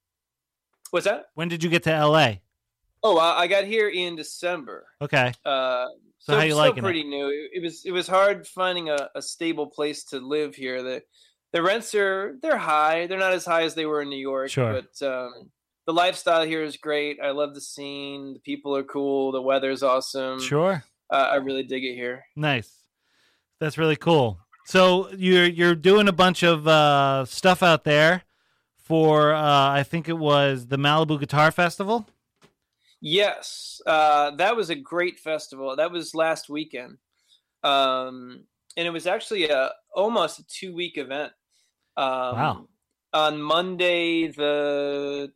What's that? When did you get to L A? Oh, I I got here in December. Okay. Uh, So so how you still liking it? pretty new. It, it was it was hard finding a, a stable place to live here. The the rents are they're high. They're not as high as they were in New York. Sure. But um, the lifestyle here is great. I love the scene. The people are cool. The weather's awesome. Sure. Uh, I really dig it here. Nice. That's really cool. So you're you're doing a bunch of uh, stuff out there for uh, I think it was the Malibu Guitar Festival. Yes, uh, that was a great festival. That was last weekend, um, and it was actually a almost a two week event. Um, Wow. On Monday, the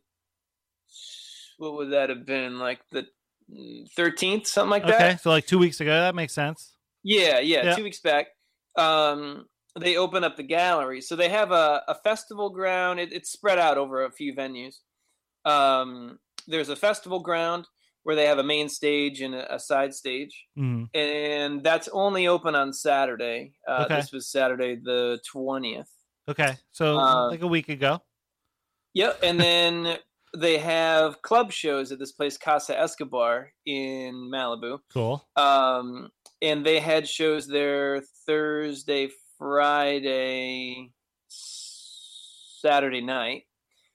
what would that have been? Like the thirteenth, something like that. Okay, so like two weeks ago. That makes sense. Yeah, yeah, Yeah. two weeks back. Um, they open up the gallery, so they have a, a festival ground. It, it's spread out over a few venues. Um, there's a festival ground where they have a main stage and a, a side stage, Mhm. and that's only open on Saturday. Uh, Okay. This was Saturday the twentieth. Okay, so Uh, like a week ago. Yep, and then they have club shows at this place Casa Escobar in Malibu. Cool. Um, and they had shows there Thursday, Friday, Saturday night.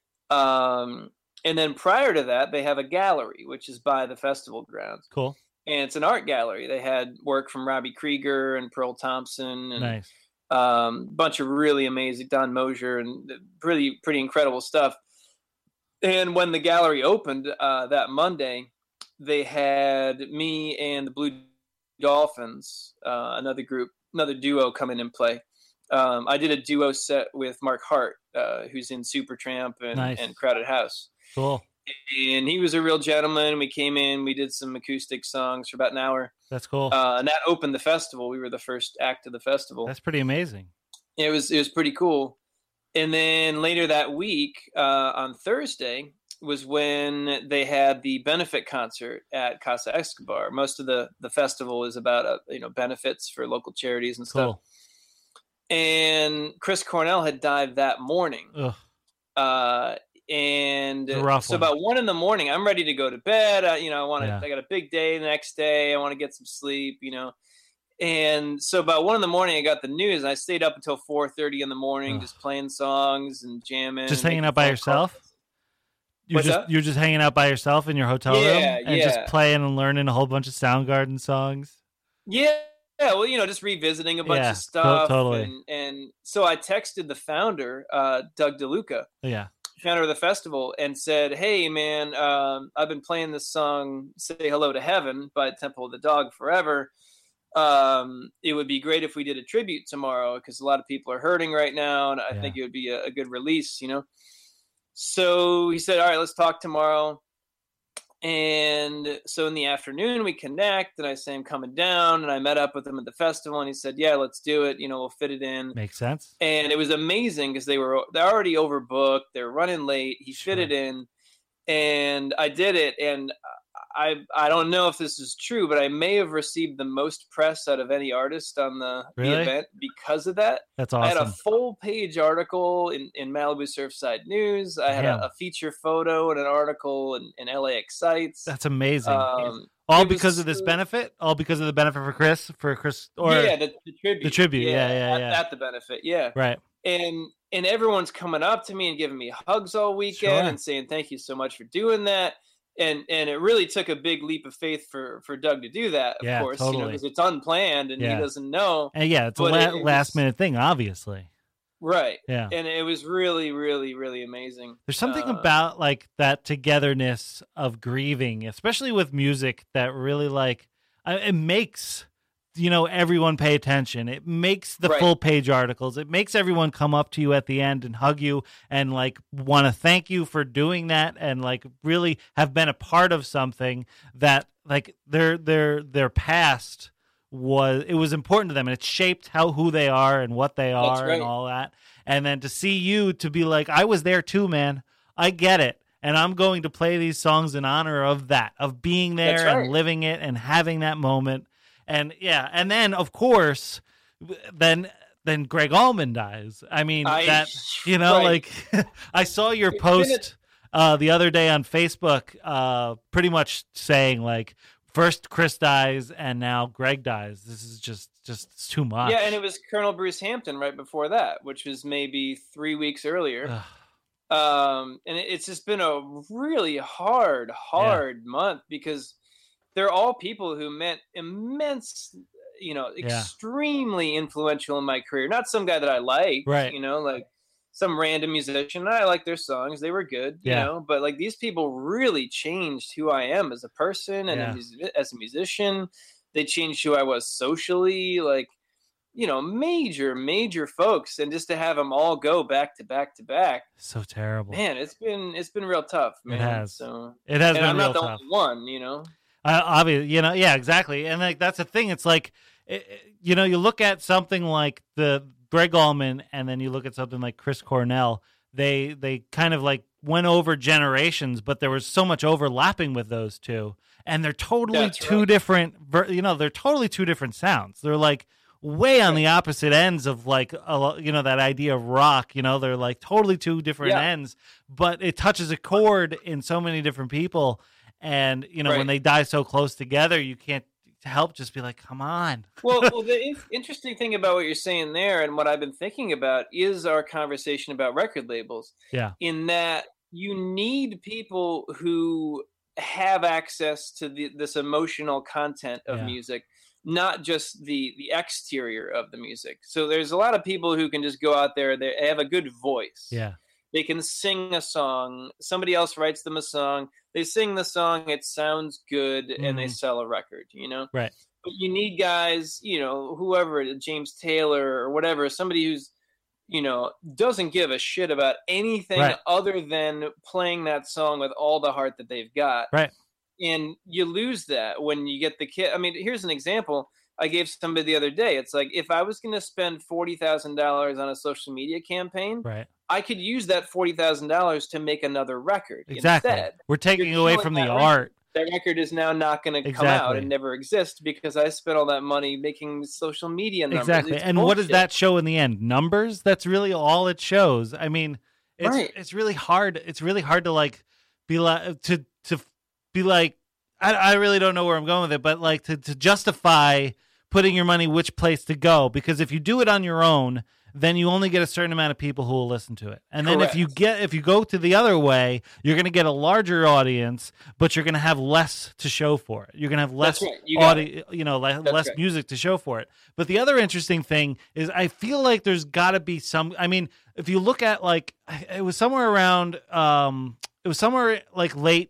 Um, and then prior to that, they have a gallery, which is by the festival grounds. Cool. And it's an art gallery. They had work from Robbie Krieger and Pearl Thompson and Nice. um, bunch of really amazing Don Mosier and pretty pretty incredible stuff. And when the gallery opened uh, that Monday, they had me and the Blue Dolphins, uh, another group, another duo, come in and play. Um, I did a duo set with Mark Hart, uh, who's in Supertramp and, Nice. and Crowded House. Cool. And he was a real gentleman. We came in, we did some acoustic songs for about an hour, That's cool. uh, and that opened the festival. We were the first act of the festival. That's pretty amazing. It was it was pretty cool. And then later that week, uh, on Thursday, was when they had the benefit concert at Casa Escobar. Most of the, the festival is about uh, you know benefits for local charities and stuff. Cool. And Chris Cornell had died that morning. Ugh. Uh, and It's a rough so one. about one in the morning, I'm ready to go to bed. I, you know, I want to. Yeah. I got a big day the next day. I want to get some sleep. You know, and so about one in the morning, I got the news, and I stayed up until four thirty in the morning, Ugh. just playing songs and jamming. Just and hanging making out by phone yourself? calls. You're What's just that? you're just hanging out by yourself in your hotel room Yeah, and just yeah. playing and learning a whole bunch of Soundgarden songs. Yeah, yeah. Well, you know, just revisiting a bunch Yeah, of to- stuff. totally. And, and so I texted the founder, uh, Doug DeLuca, Yeah. founder of the festival, and said, "Hey, man, um, I've been playing this song, 'Say Hello to Heaven' by Temple of the Dog forever. Um, it would be great if we did a tribute tomorrow because a lot of people are hurting right now, and I Yeah. think it would be a, a good release, you know." So he said, "All right, let's talk tomorrow." And so in the afternoon we connect, and I say I'm coming down, and I met up with him at the festival, and he said, yeah, let's do it. You know, we'll fit it in. Makes sense. And it was amazing because they were they're already overbooked. They're running late. He Sure. fit it in, and I did it. And I I don't know if this is true, but I may have received the most press out of any artist on the, Really? the event because of that. That's I had awesome. a full page article in, in Malibu Surfside News. I had Damn. a, a feature photo and an article in, in L A Excites. That's amazing. Um, All it was- because of this benefit? All because of the benefit for Chris? For Chris? Or yeah, the, the tribute. the tribute, yeah, yeah, at, yeah. At the benefit, yeah. Right. And and everyone's coming up to me and giving me hugs all weekend Sure. and saying thank you so much for doing that. And and it really took a big leap of faith for, for Doug to do that, of Yeah, course, you know, totally. because it's unplanned and Yeah. he doesn't know. And yeah, it's a But la- it- it last was- minute thing, obviously. Right. Yeah. And it was really, really, really amazing. There's something Uh, about like that togetherness of grieving, especially with music, that really like uh, it makes you know everyone pay attention. It makes the Right. full page articles. It makes everyone come up to you at the end and hug you and like want to thank you for doing that and like really have been a part of something that like their their their past was it was important to them, and it shaped how who they are and what they That's are right. and all that. And then to see you to be like, I was there too, man. I get it. And I'm going to play these songs in honor of that, of being there That's right. and living it and having that moment. And yeah, and then of course, then then Greg Allman dies. I mean, I- that you know, right. like I saw your It's been a- post uh, the other day on Facebook, uh, pretty much saying like, first Chris dies and now Greg dies. This is just just it's too much. Yeah, and it was Colonel Bruce Hampton right before that, which was maybe three weeks earlier. Ugh. Um, and it- it's just been a really hard, hard month because they're all people who meant immense, you know, Yeah. extremely influential in my career. Not some guy that I liked, Right. you know, like some random musician. I like their songs; they were good, you Yeah. know. But like these people really changed who I am as a person and Yeah. a mus- as a musician. They changed who I was socially, like. You know, major, major folks, and just to have them all go back to back to back, So terrible. man, it's been it's been real tough, man. has. So, It has and been I'm real not the tough. only one, you know. Uh, obviously, you know, yeah, exactly. And like that's the thing. It's like, it, it- you know, you look at something like the Greg Allman, and then you look at something like Chris Cornell. They they kind of like went over generations, but there was so much overlapping with those two, and they're totally That's two right. different. ver- You know, they're totally two different sounds. They're like way on the opposite ends of like a, lo- you know that idea of rock. You know, they're like totally two different Yeah. ends, but it touches a chord in so many different people. And you know, when Right. they die so close together, you can't help just be like, come on. Well, well, the in- interesting thing about what you're saying there, and what I've been thinking about, is our conversation about record labels. Yeah. In that you need people who have access to the, this emotional content of Yeah. music, not just the the exterior of the music. So there's a lot of people who can just go out there, they have a good voice. Yeah. They can sing a song, somebody else writes them a song, they sing the song, it sounds good, and they Mhm. sell a record, you know? Right. But you need guys, you know, whoever, James Taylor or whatever, somebody who's, you know, doesn't give a shit about anything Right. other than playing that song with all the heart that they've got. Right. And you lose that when you get the kid. I mean, here's an example I gave somebody the other day. It's like, if I was going to spend forty thousand dollars on a social media campaign, Right. I could use that forty thousand dollars to make another record Exactly. instead. We're taking You're away killing from the that record. art. That record is now not going to come out Exactly. and never exist because I spent all that money making social media numbers. Exactly. It's And what does bullshit. that show in the end? Numbers? That's really all it shows. I mean, it's Right. it's really hard. It's really hard to like be like to to be like I I really don't know where I'm going with it, but like to to justify putting your money which place to go, because if you do it on your own, then you only get a certain amount of people who will listen to it. And then if you Correct. get if you go to the other way, you're going to get a larger audience, but you're going to have less to show for it. You're going to have less That's right. You got audio, you know, le- That's less right. music to show for it. But the other interesting thing is I feel like there's got to be some I mean, if you look at like it was somewhere around um it was somewhere like late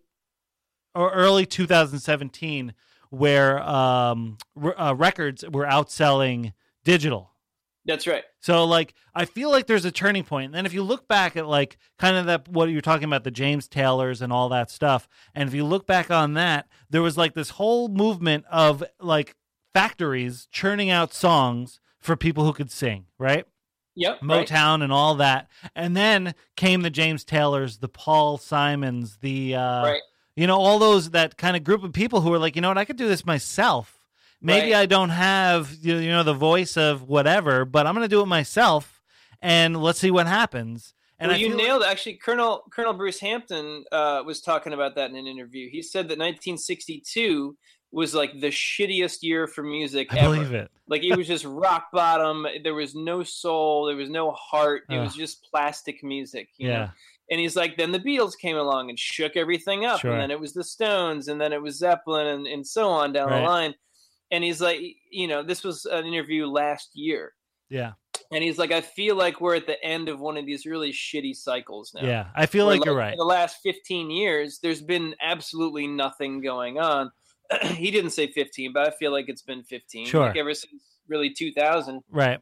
or early two thousand seventeen where um, r- uh, records were outselling digital. That's right. So, like, I feel like there's a turning point. And then if you look back at, like, kind of that, what you're talking about, the James Taylors and all that stuff, and if you look back on that, there was, like, this whole movement of, like, factories churning out songs for people who could sing, right? Yep. Motown right. and all that. And then came the James Taylors, the Paul Simons, the, uh, right. you know, all those, that kind of group of people who were like, you know what, I could do this myself. Maybe right. I don't have, you know, the voice of whatever, but I'm going to do it myself, and let's see what happens. And well, I you feel nailed it. Actually, Colonel Colonel Bruce Hampton uh, was talking about that in an interview. He said that nineteen sixty-two was like the shittiest year for music I ever. believe it. Like it was just rock bottom. There was no soul. There was no heart. It Ugh. was just plastic music. You Yeah. know? And he's like, then the Beatles came along and shook everything up. Sure. And then it was the Stones, and then it was Zeppelin, and, and so on down Right. the line. And he's like, you know, this was an interview last year. Yeah. And he's like, I feel like we're at the end of one of these really shitty cycles now. Yeah. I feel Where, like, you're right. In the last fifteen years, there's been absolutely nothing going on. He didn't say fifteen, but I feel like it's been fifteen. Sure. Like ever since really two thousand. Right.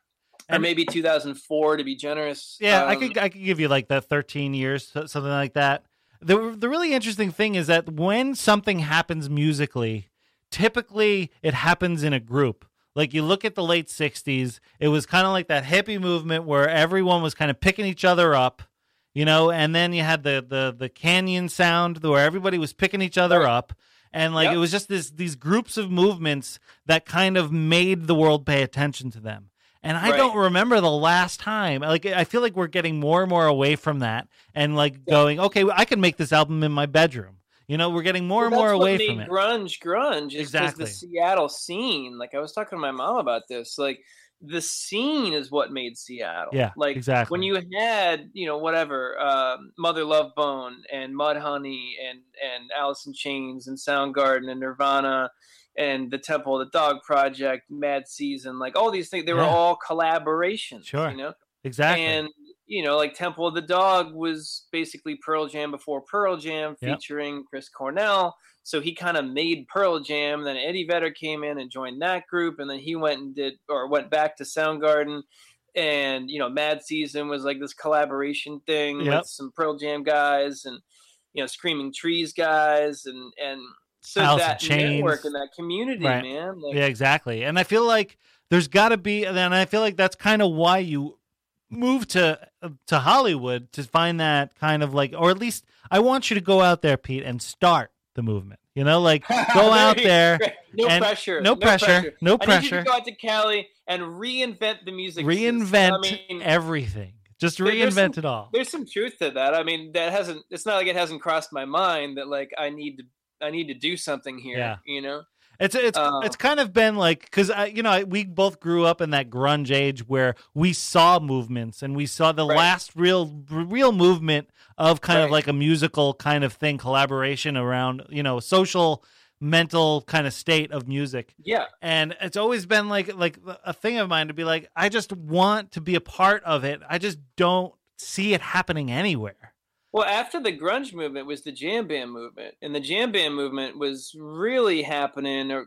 Or maybe two thousand four to be generous. Yeah, Um, I could I could give you like that thirteen years, so- something like that. The the really interesting thing is that when something happens musically, typically it happens in a group. Like you look at the late sixties, it was kind of like that hippie movement where everyone was kind of picking each other up, you know, and then you had the the the Canyon sound where everybody was picking each other Right. up. And like Yep. it was just this these groups of movements that kind of made the world pay attention to them. And I Right. don't remember the last time. Like I feel like we're getting more and more away from that, and like going, okay, I can make this album in my bedroom. You know, we're getting more Well, and more that's what away made from it. grunge grunge is 'cause Exactly. the Seattle scene. Like I was talking to my mom about this. Like the scene is what made Seattle. Yeah, like exactly. when you had, you know, whatever, um, Mother Love Bone and Mudhoney and and Alice in Chains and Soundgarden and Nirvana and the Temple of the Dog Project, Mad Season, like all these things, they were Yeah. all collaborations. Sure. You know? Exactly. And you know, like Temple of the Dog was basically Pearl Jam before Pearl Jam, Yep. featuring Chris Cornell. So he kind of made Pearl Jam. Then Eddie Vedder came in and joined that group, and then he went and did, or went back to Soundgarden. And you know, Mad Season was like this collaboration thing Yep. with some Pearl Jam guys and you know, Screaming Trees guys, and and so Alice in that Chains. network and that community, Right. man. Like, Yeah, exactly. And I feel like there's got to be, and I feel like that's kind of why you move to to Hollywood, to find that kind of like, or at least I want you to go out there, Pete, and start the movement. You know, like go out there. No and- pressure. No pressure. No I need you pressure. to go out to Cali and reinvent the music. Reinvent system. I mean, everything. Just there- there's reinvent some- it all. There's some truth to that. I mean, that hasn't. It's not like it hasn't crossed my mind that like I need to. I need to do something here. Yeah. You know. It's it's Uh, it's kind of been like, because you know, we both grew up in that grunge age where we saw movements, and we saw the Right. last real real movement of kind of Right. like a musical kind of thing, collaboration around, you know, social mental kind of state of music. Yeah. And it's always been like like a thing of mine to be like, I just want to be a part of it. I just don't see it happening anywhere. Well, after the grunge movement was the jam band movement, and the jam band movement was really happening uh,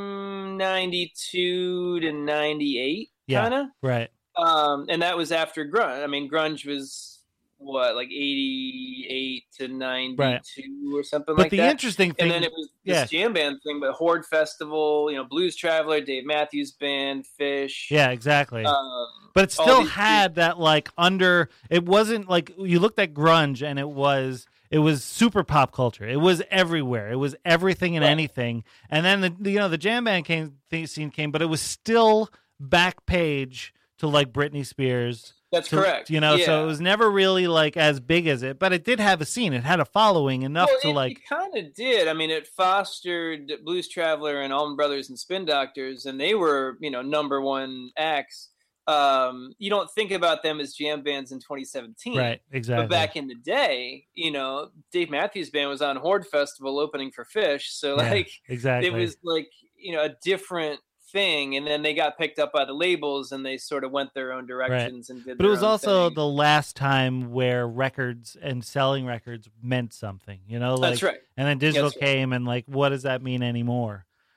mm, ninety-two to ninety-eight, Yeah. kind of. Right. Um, and that was after grunge. I mean, grunge was what, like eighty-eight to ninety-two or something But like the that. interesting thing, And then it was this yeah. jam band thing, but Horde Festival, you know, Blues Traveler, Dave Matthews Band, Fish. yeah, exactly. Um, But it all still these- had that like under. It wasn't like you looked at grunge and it was it was super pop culture. It was everywhere. It was everything and Right. anything. And then the you know the jam band came th- scene came, but it was still back page to like Britney Spears. That's to- correct. You know, yeah. so it was never really like as big as it, but it did have a scene. It had a following enough Well, to it, like. it kind of did. I mean, it fostered Blues Traveler and Allman Brothers and Spin Doctors, and they were, you know, number one acts. Um, you don't think about them as jam bands in twenty seventeen, Right, exactly. But back in the day, you know, Dave Matthews Band was on Horde Festival opening for Fish, so Yeah, like exactly. it was like, you know, a different thing. And then they got picked up by the labels, and they sort of went their own directions and did. But it their was own also thing. the last time where records and selling records meant something, you know, like, That's right. and then digital That's right. came and like, what does that mean anymore?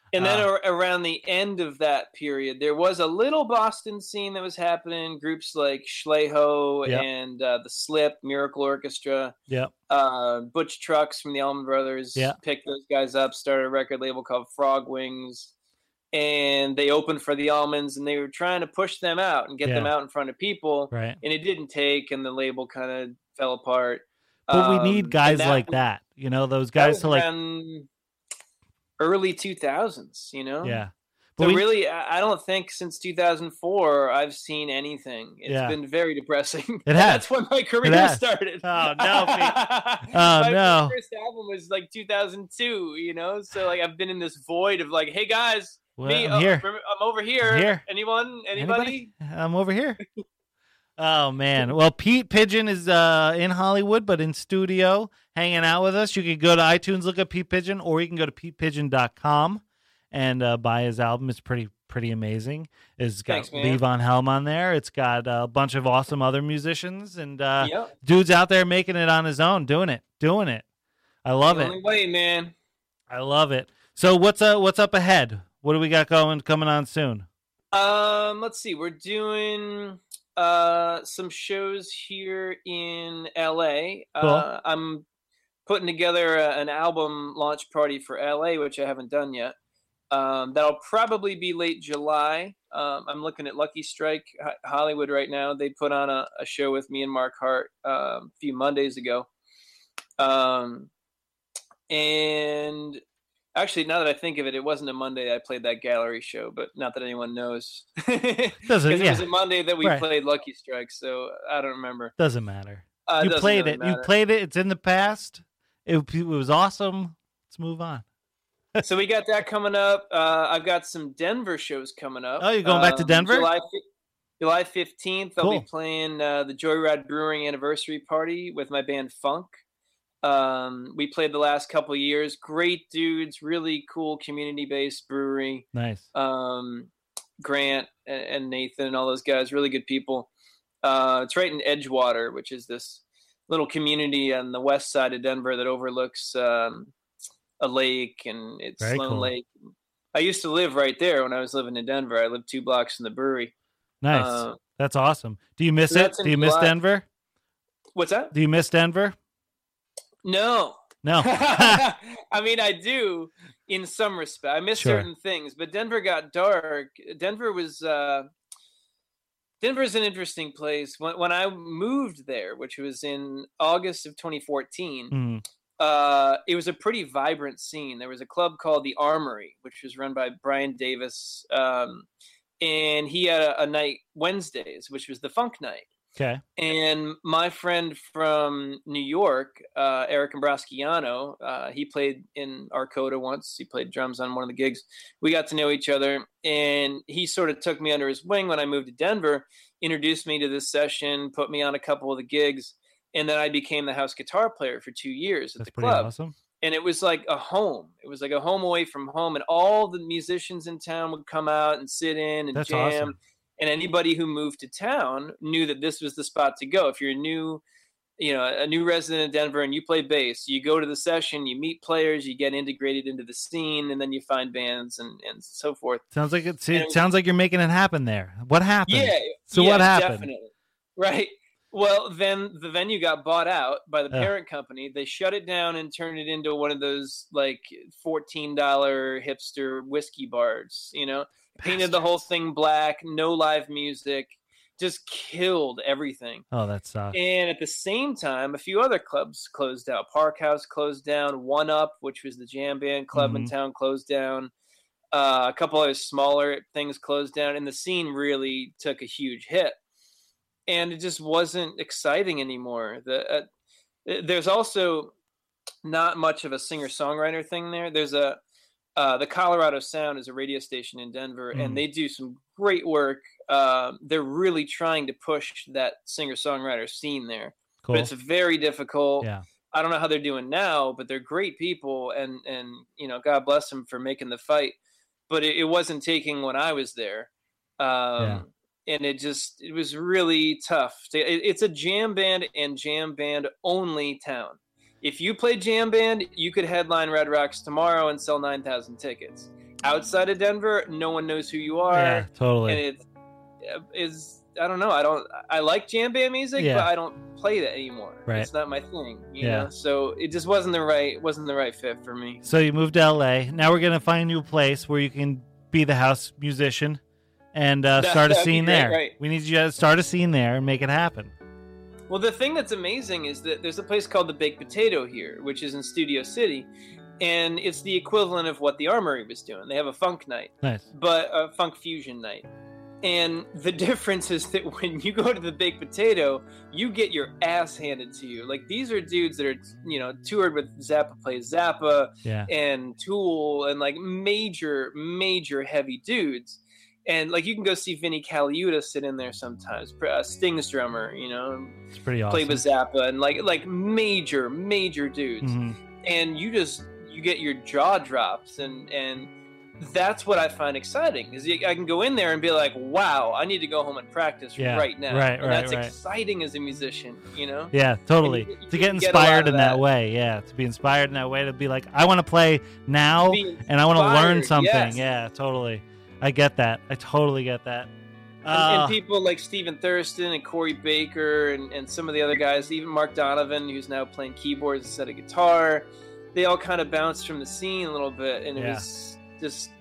And then Uh, ar- around the end of that period, there was a little Boston scene that was happening. Groups like Schleho Yep. and uh, the Slip, Miracle Orchestra, Yep. uh, Butch Trucks from the Allman Brothers Yeah. picked those guys up, started a record label called Frog Wings, and they opened for the Almonds, and they were trying to push them out and get them Yeah. out in front of people, Right. and it didn't take, and the label kind of fell apart. But we Um, need and guys that like was- that. You know, those that guys was to like. around early two thousands, you know? Yeah. So But we, really, I I don't think since two thousand four I've seen anything. It's Yeah. been very depressing. It has. That's when my career has. started. Oh, no, Pete. my Oh, no. first album was like two thousand two, you know? So like I've been in this void of like, hey guys, Well, me, I'm uh, here. rem- I'm over here. Here. Anyone? Anybody? I'm over here. Oh man. Well, Pete Pigeon is uh, in Hollywood, but in studio hanging out with us. You can go to iTunes, look up Pete Pigeon, or you can go to pete pigeon dot com and uh, buy his album. It's pretty pretty amazing. It's got Thanks, man. Levon Helm on there. It's got a bunch of awesome other musicians and uh, Yep. dude's out there making it on his own, doing it, doing it. I love The it. only way, man. I love it. So what's uh, what's up ahead? What do we got going coming on soon? Um, let's see. We're doing uh some shows here in L A. Cool. Uh, I'm putting together a, an album launch party for L A, which I haven't done yet. Um, that'll probably be late July. Um, I'm looking at Lucky Strike Ho- Hollywood right now. They put on a, a show with me and Mark Hart um, a few Mondays ago. Um, and actually, now that I think of it, it wasn't a Monday I played that gallery show, but not that anyone knows. Doesn't- Because it yeah. was a Monday that we Right. played Lucky Strike, so I don't remember. Doesn't matter. Uh, you doesn't played really it. matter. You played it. It's in the past. It, it was awesome. Let's move on. So we got that coming up. Uh, I've got some Denver shows coming up. Oh, you're going back to Um, Denver? July, fi- July fifteenth, I'll Cool. be playing uh, the Joyride Brewing anniversary party with my band Funk. Um, we played the last couple of years. Great dudes, really cool community-based brewery. Nice. Um, Grant and, and Nathan and all those guys, really good people. Uh, it's right in Edgewater, which is this little community on the west side of Denver that overlooks um, a lake, and it's Very Sloan cool. Lake. I used to live right there when I was living in Denver. I lived two blocks from the brewery. Nice. Uh, That's awesome. Do you miss so it? that's in Do you miss July. Denver? What's that? Do you miss Denver? No. No. I mean, I do in some respect. I miss Sure. certain things, but Denver got dark. Denver was uh, Denver is an interesting place. When when I moved there, which was in August of twenty fourteen, Mm, uh, it was a pretty vibrant scene. There was a club called the Armory, which was run by Brian Davis, um, and he had a, a night Wednesdays, which was the Funk Night. okay. And my friend from New York, uh, Eric Ambroschiano, uh, he played in Arcota once. He played drums on one of the gigs. We got to know each other, and he sort of took me under his wing when I moved to Denver, introduced me to this session, put me on a couple of the gigs, and then I became the house guitar player for two years at That's the pretty club. awesome. And it was like a home. It was like a home away from home, and all the musicians in town would come out and sit in and That's jam. awesome. And anybody who moved to town knew that this was the spot to go. If you're a new, you know, a new resident of Denver and you play bass, you go to the session, you meet players, you get integrated into the scene, and then you find bands and, and so forth. Sounds like it's, And it it was- sounds like you're making it happen there. What happened? Yeah. So yeah, what happened? Definitely. Right. Well, then the venue got bought out by the Yeah. parent company. They shut it down and turned it into one of those like fourteen dollar hipster whiskey bars, you know, painted the whole thing black, no live music, just killed everything. Oh, that sucks. And at the same time, a few other clubs closed out. Park House closed down. One Up, which was the jam band club in Mhm. town, closed down. Uh, a couple other smaller things closed down, and the scene really took a huge hit. And it just wasn't exciting anymore. The uh, there's also not much of a singer-songwriter thing there. There's a uh, the Colorado Sound is a radio station in Denver, Mm. and they do some great work. Uh, they're really trying to push that singer-songwriter scene there, Cool. but it's very difficult. Yeah. I don't know how they're doing now, but they're great people, and and you know, God bless them for making the fight. But it, it wasn't taking when I was there. Um, Yeah. And it just, it was really tough. It, it's a jam band and jam band only town. If you play jam band, you could headline Red Rocks tomorrow and sell nine thousand tickets. outside of Denver, no one knows who you are. Yeah, totally. And it is. I don't know. I don't. I like jam band music, Yeah. but I don't play that anymore. Right. It's not my thing. You Yeah. know? So it just wasn't the right. wasn't the right fit for me. So you moved to L A. Now we're gonna find you a place where you can be the house musician and uh, That- start a that'd be scene great, there. right. We need you to start a scene there and make it happen. Well, the thing that's amazing is that there's a place called the Baked Potato here, which is in Studio City, and it's the equivalent of what the Armory was doing. They have a funk night, Nice. but a funk fusion night. And the difference is that when you go to the Baked Potato, you get your ass handed to you. Like, these are dudes that are, you know, toured with Zappa Plays Zappa Yeah. and Tool and like major, major heavy dudes. And like, you can go see Vinny Caliuta sit in there sometimes, uh, Sting's drummer, you know, It's pretty awesome. play with Zappa, and like like major, major dudes. Mhm. And you just you get your jaw drops, and and that's what I find exciting is I can go in there and be like, wow, I need to go home and practice Yeah, right now. right, and right, that's right. exciting as a musician, you know. Yeah, totally. And you- you to get can get a lot inspired of in that. that. way, yeah. To be inspired in that way, to be like, I want to play now, Be and I want to learn inspired, something. yes. Yeah, totally. I get that. I totally get that. And, Uh, and people like Stephen Thurston and Corey Baker and, and some of the other guys, even Mark Donovan, who's now playing keyboards instead of guitar, they all kind of bounced from the scene a little bit, and it Yeah. was just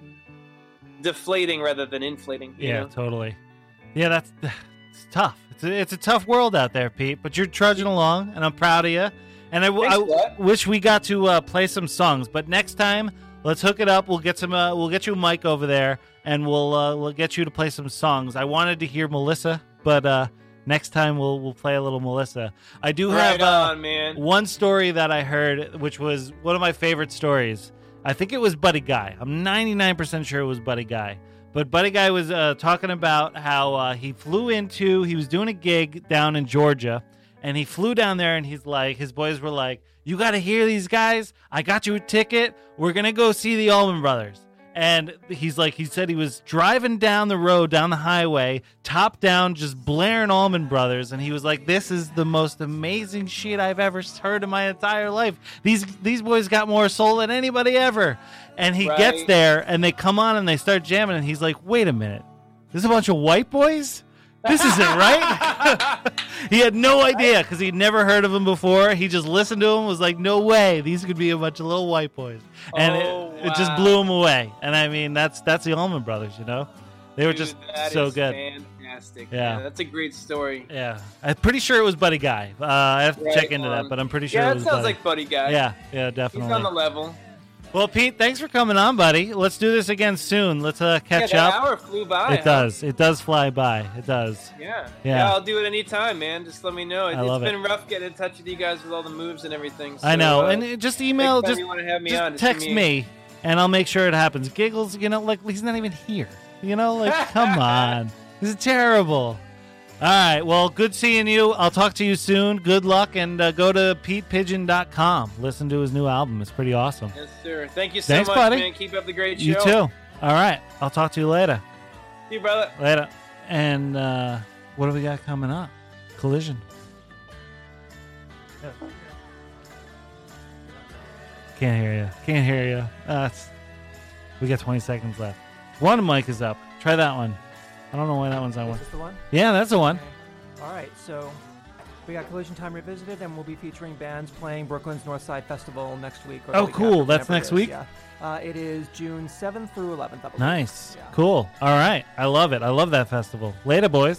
deflating rather than inflating. You yeah, know? totally. Yeah, that's it's tough. It's a, it's a tough world out there, Pete. But you're trudging along, and I'm proud of you. And I, w- Thanks, I Scott. wish we got to uh, play some songs. But next time, let's hook it up. We'll get some. Uh, we'll get you a mic over there, and we'll uh, we'll get you to play some songs. I wanted to hear Melissa, but uh, next time we'll we'll play a little Melissa. I do have Right uh, on, man. one story that I heard, which was one of my favorite stories. I think it was Buddy Guy. I'm ninety-nine percent sure it was Buddy Guy. But Buddy Guy was uh, talking about how uh, he flew into, he was doing a gig down in Georgia, and he flew down there, and he's like, his boys were like, you got to hear these guys. I got you a ticket. We're going to go see the Allman Brothers. And he's like, he said he was driving down the road, down the highway, top down, just blaring Allman Brothers. And he was like, this is the most amazing shit I've ever heard in my entire life. These these boys got more soul than anybody ever. And he Right. gets there, and they come on, and they start jamming. And he's like, wait a minute. This is a bunch of white boys? This isn't right. He had no idea because he'd never heard of them before. He just listened to them, was like, no way. These could be a bunch of little white boys. And Oh, it, it just wow. blew him away. And I mean, that's that's the Allman Brothers, you know? They were Dude, just that so is good. Fantastic. Yeah. Yeah, that's a great story. Yeah. I'm pretty sure it was Buddy Guy. Uh, I have to Right check into that, on. but I'm pretty sure Yeah, it it was sounds Buddy. like Buddy Guy. Yeah, yeah, He's definitely. on the level. Well, Pete, thanks for coming on, buddy. Let's do this again soon. Let's uh, catch yeah, that up. hour flew by. It huh? does. It does fly by. It does. Yeah. Yeah. I'll do it anytime, man. Just let me know. It, I love it's it. been rough getting in touch with you guys with all the moves and everything. So, I know. uh, and it- just email, next time just, you want to have me just on, just text give me, and I'll make sure it happens. Giggles, you know, like he's not even here. You know, like come on, this is terrible. All right, well, good seeing you. I'll talk to you soon. Good luck, and uh, go to pete pigeon dot com. Listen to his new album; it's pretty awesome. Yes, sir. Thank you so Thanks, much, buddy. man. Keep up the great show. You too. All right, I'll talk to you later. See you, brother. Later. And uh, what do we got coming up? Collision. Can't hear you. Can't hear you. Uh, it's- we got twenty seconds left. One mic is up. Try that one. I don't know why that one's not Is one. this the one? Yeah, that's the one. Okay. All right, so we got Collision Time Revisited, and we'll be featuring bands playing Brooklyn's Northside Festival next week. Or the Oh, week cool. after, That's whenever it next is, week? Yeah. Uh, it is June seventh through eleventh. I believe. Nice. Yeah. Cool. All right. I love it. I love that festival. Later, boys.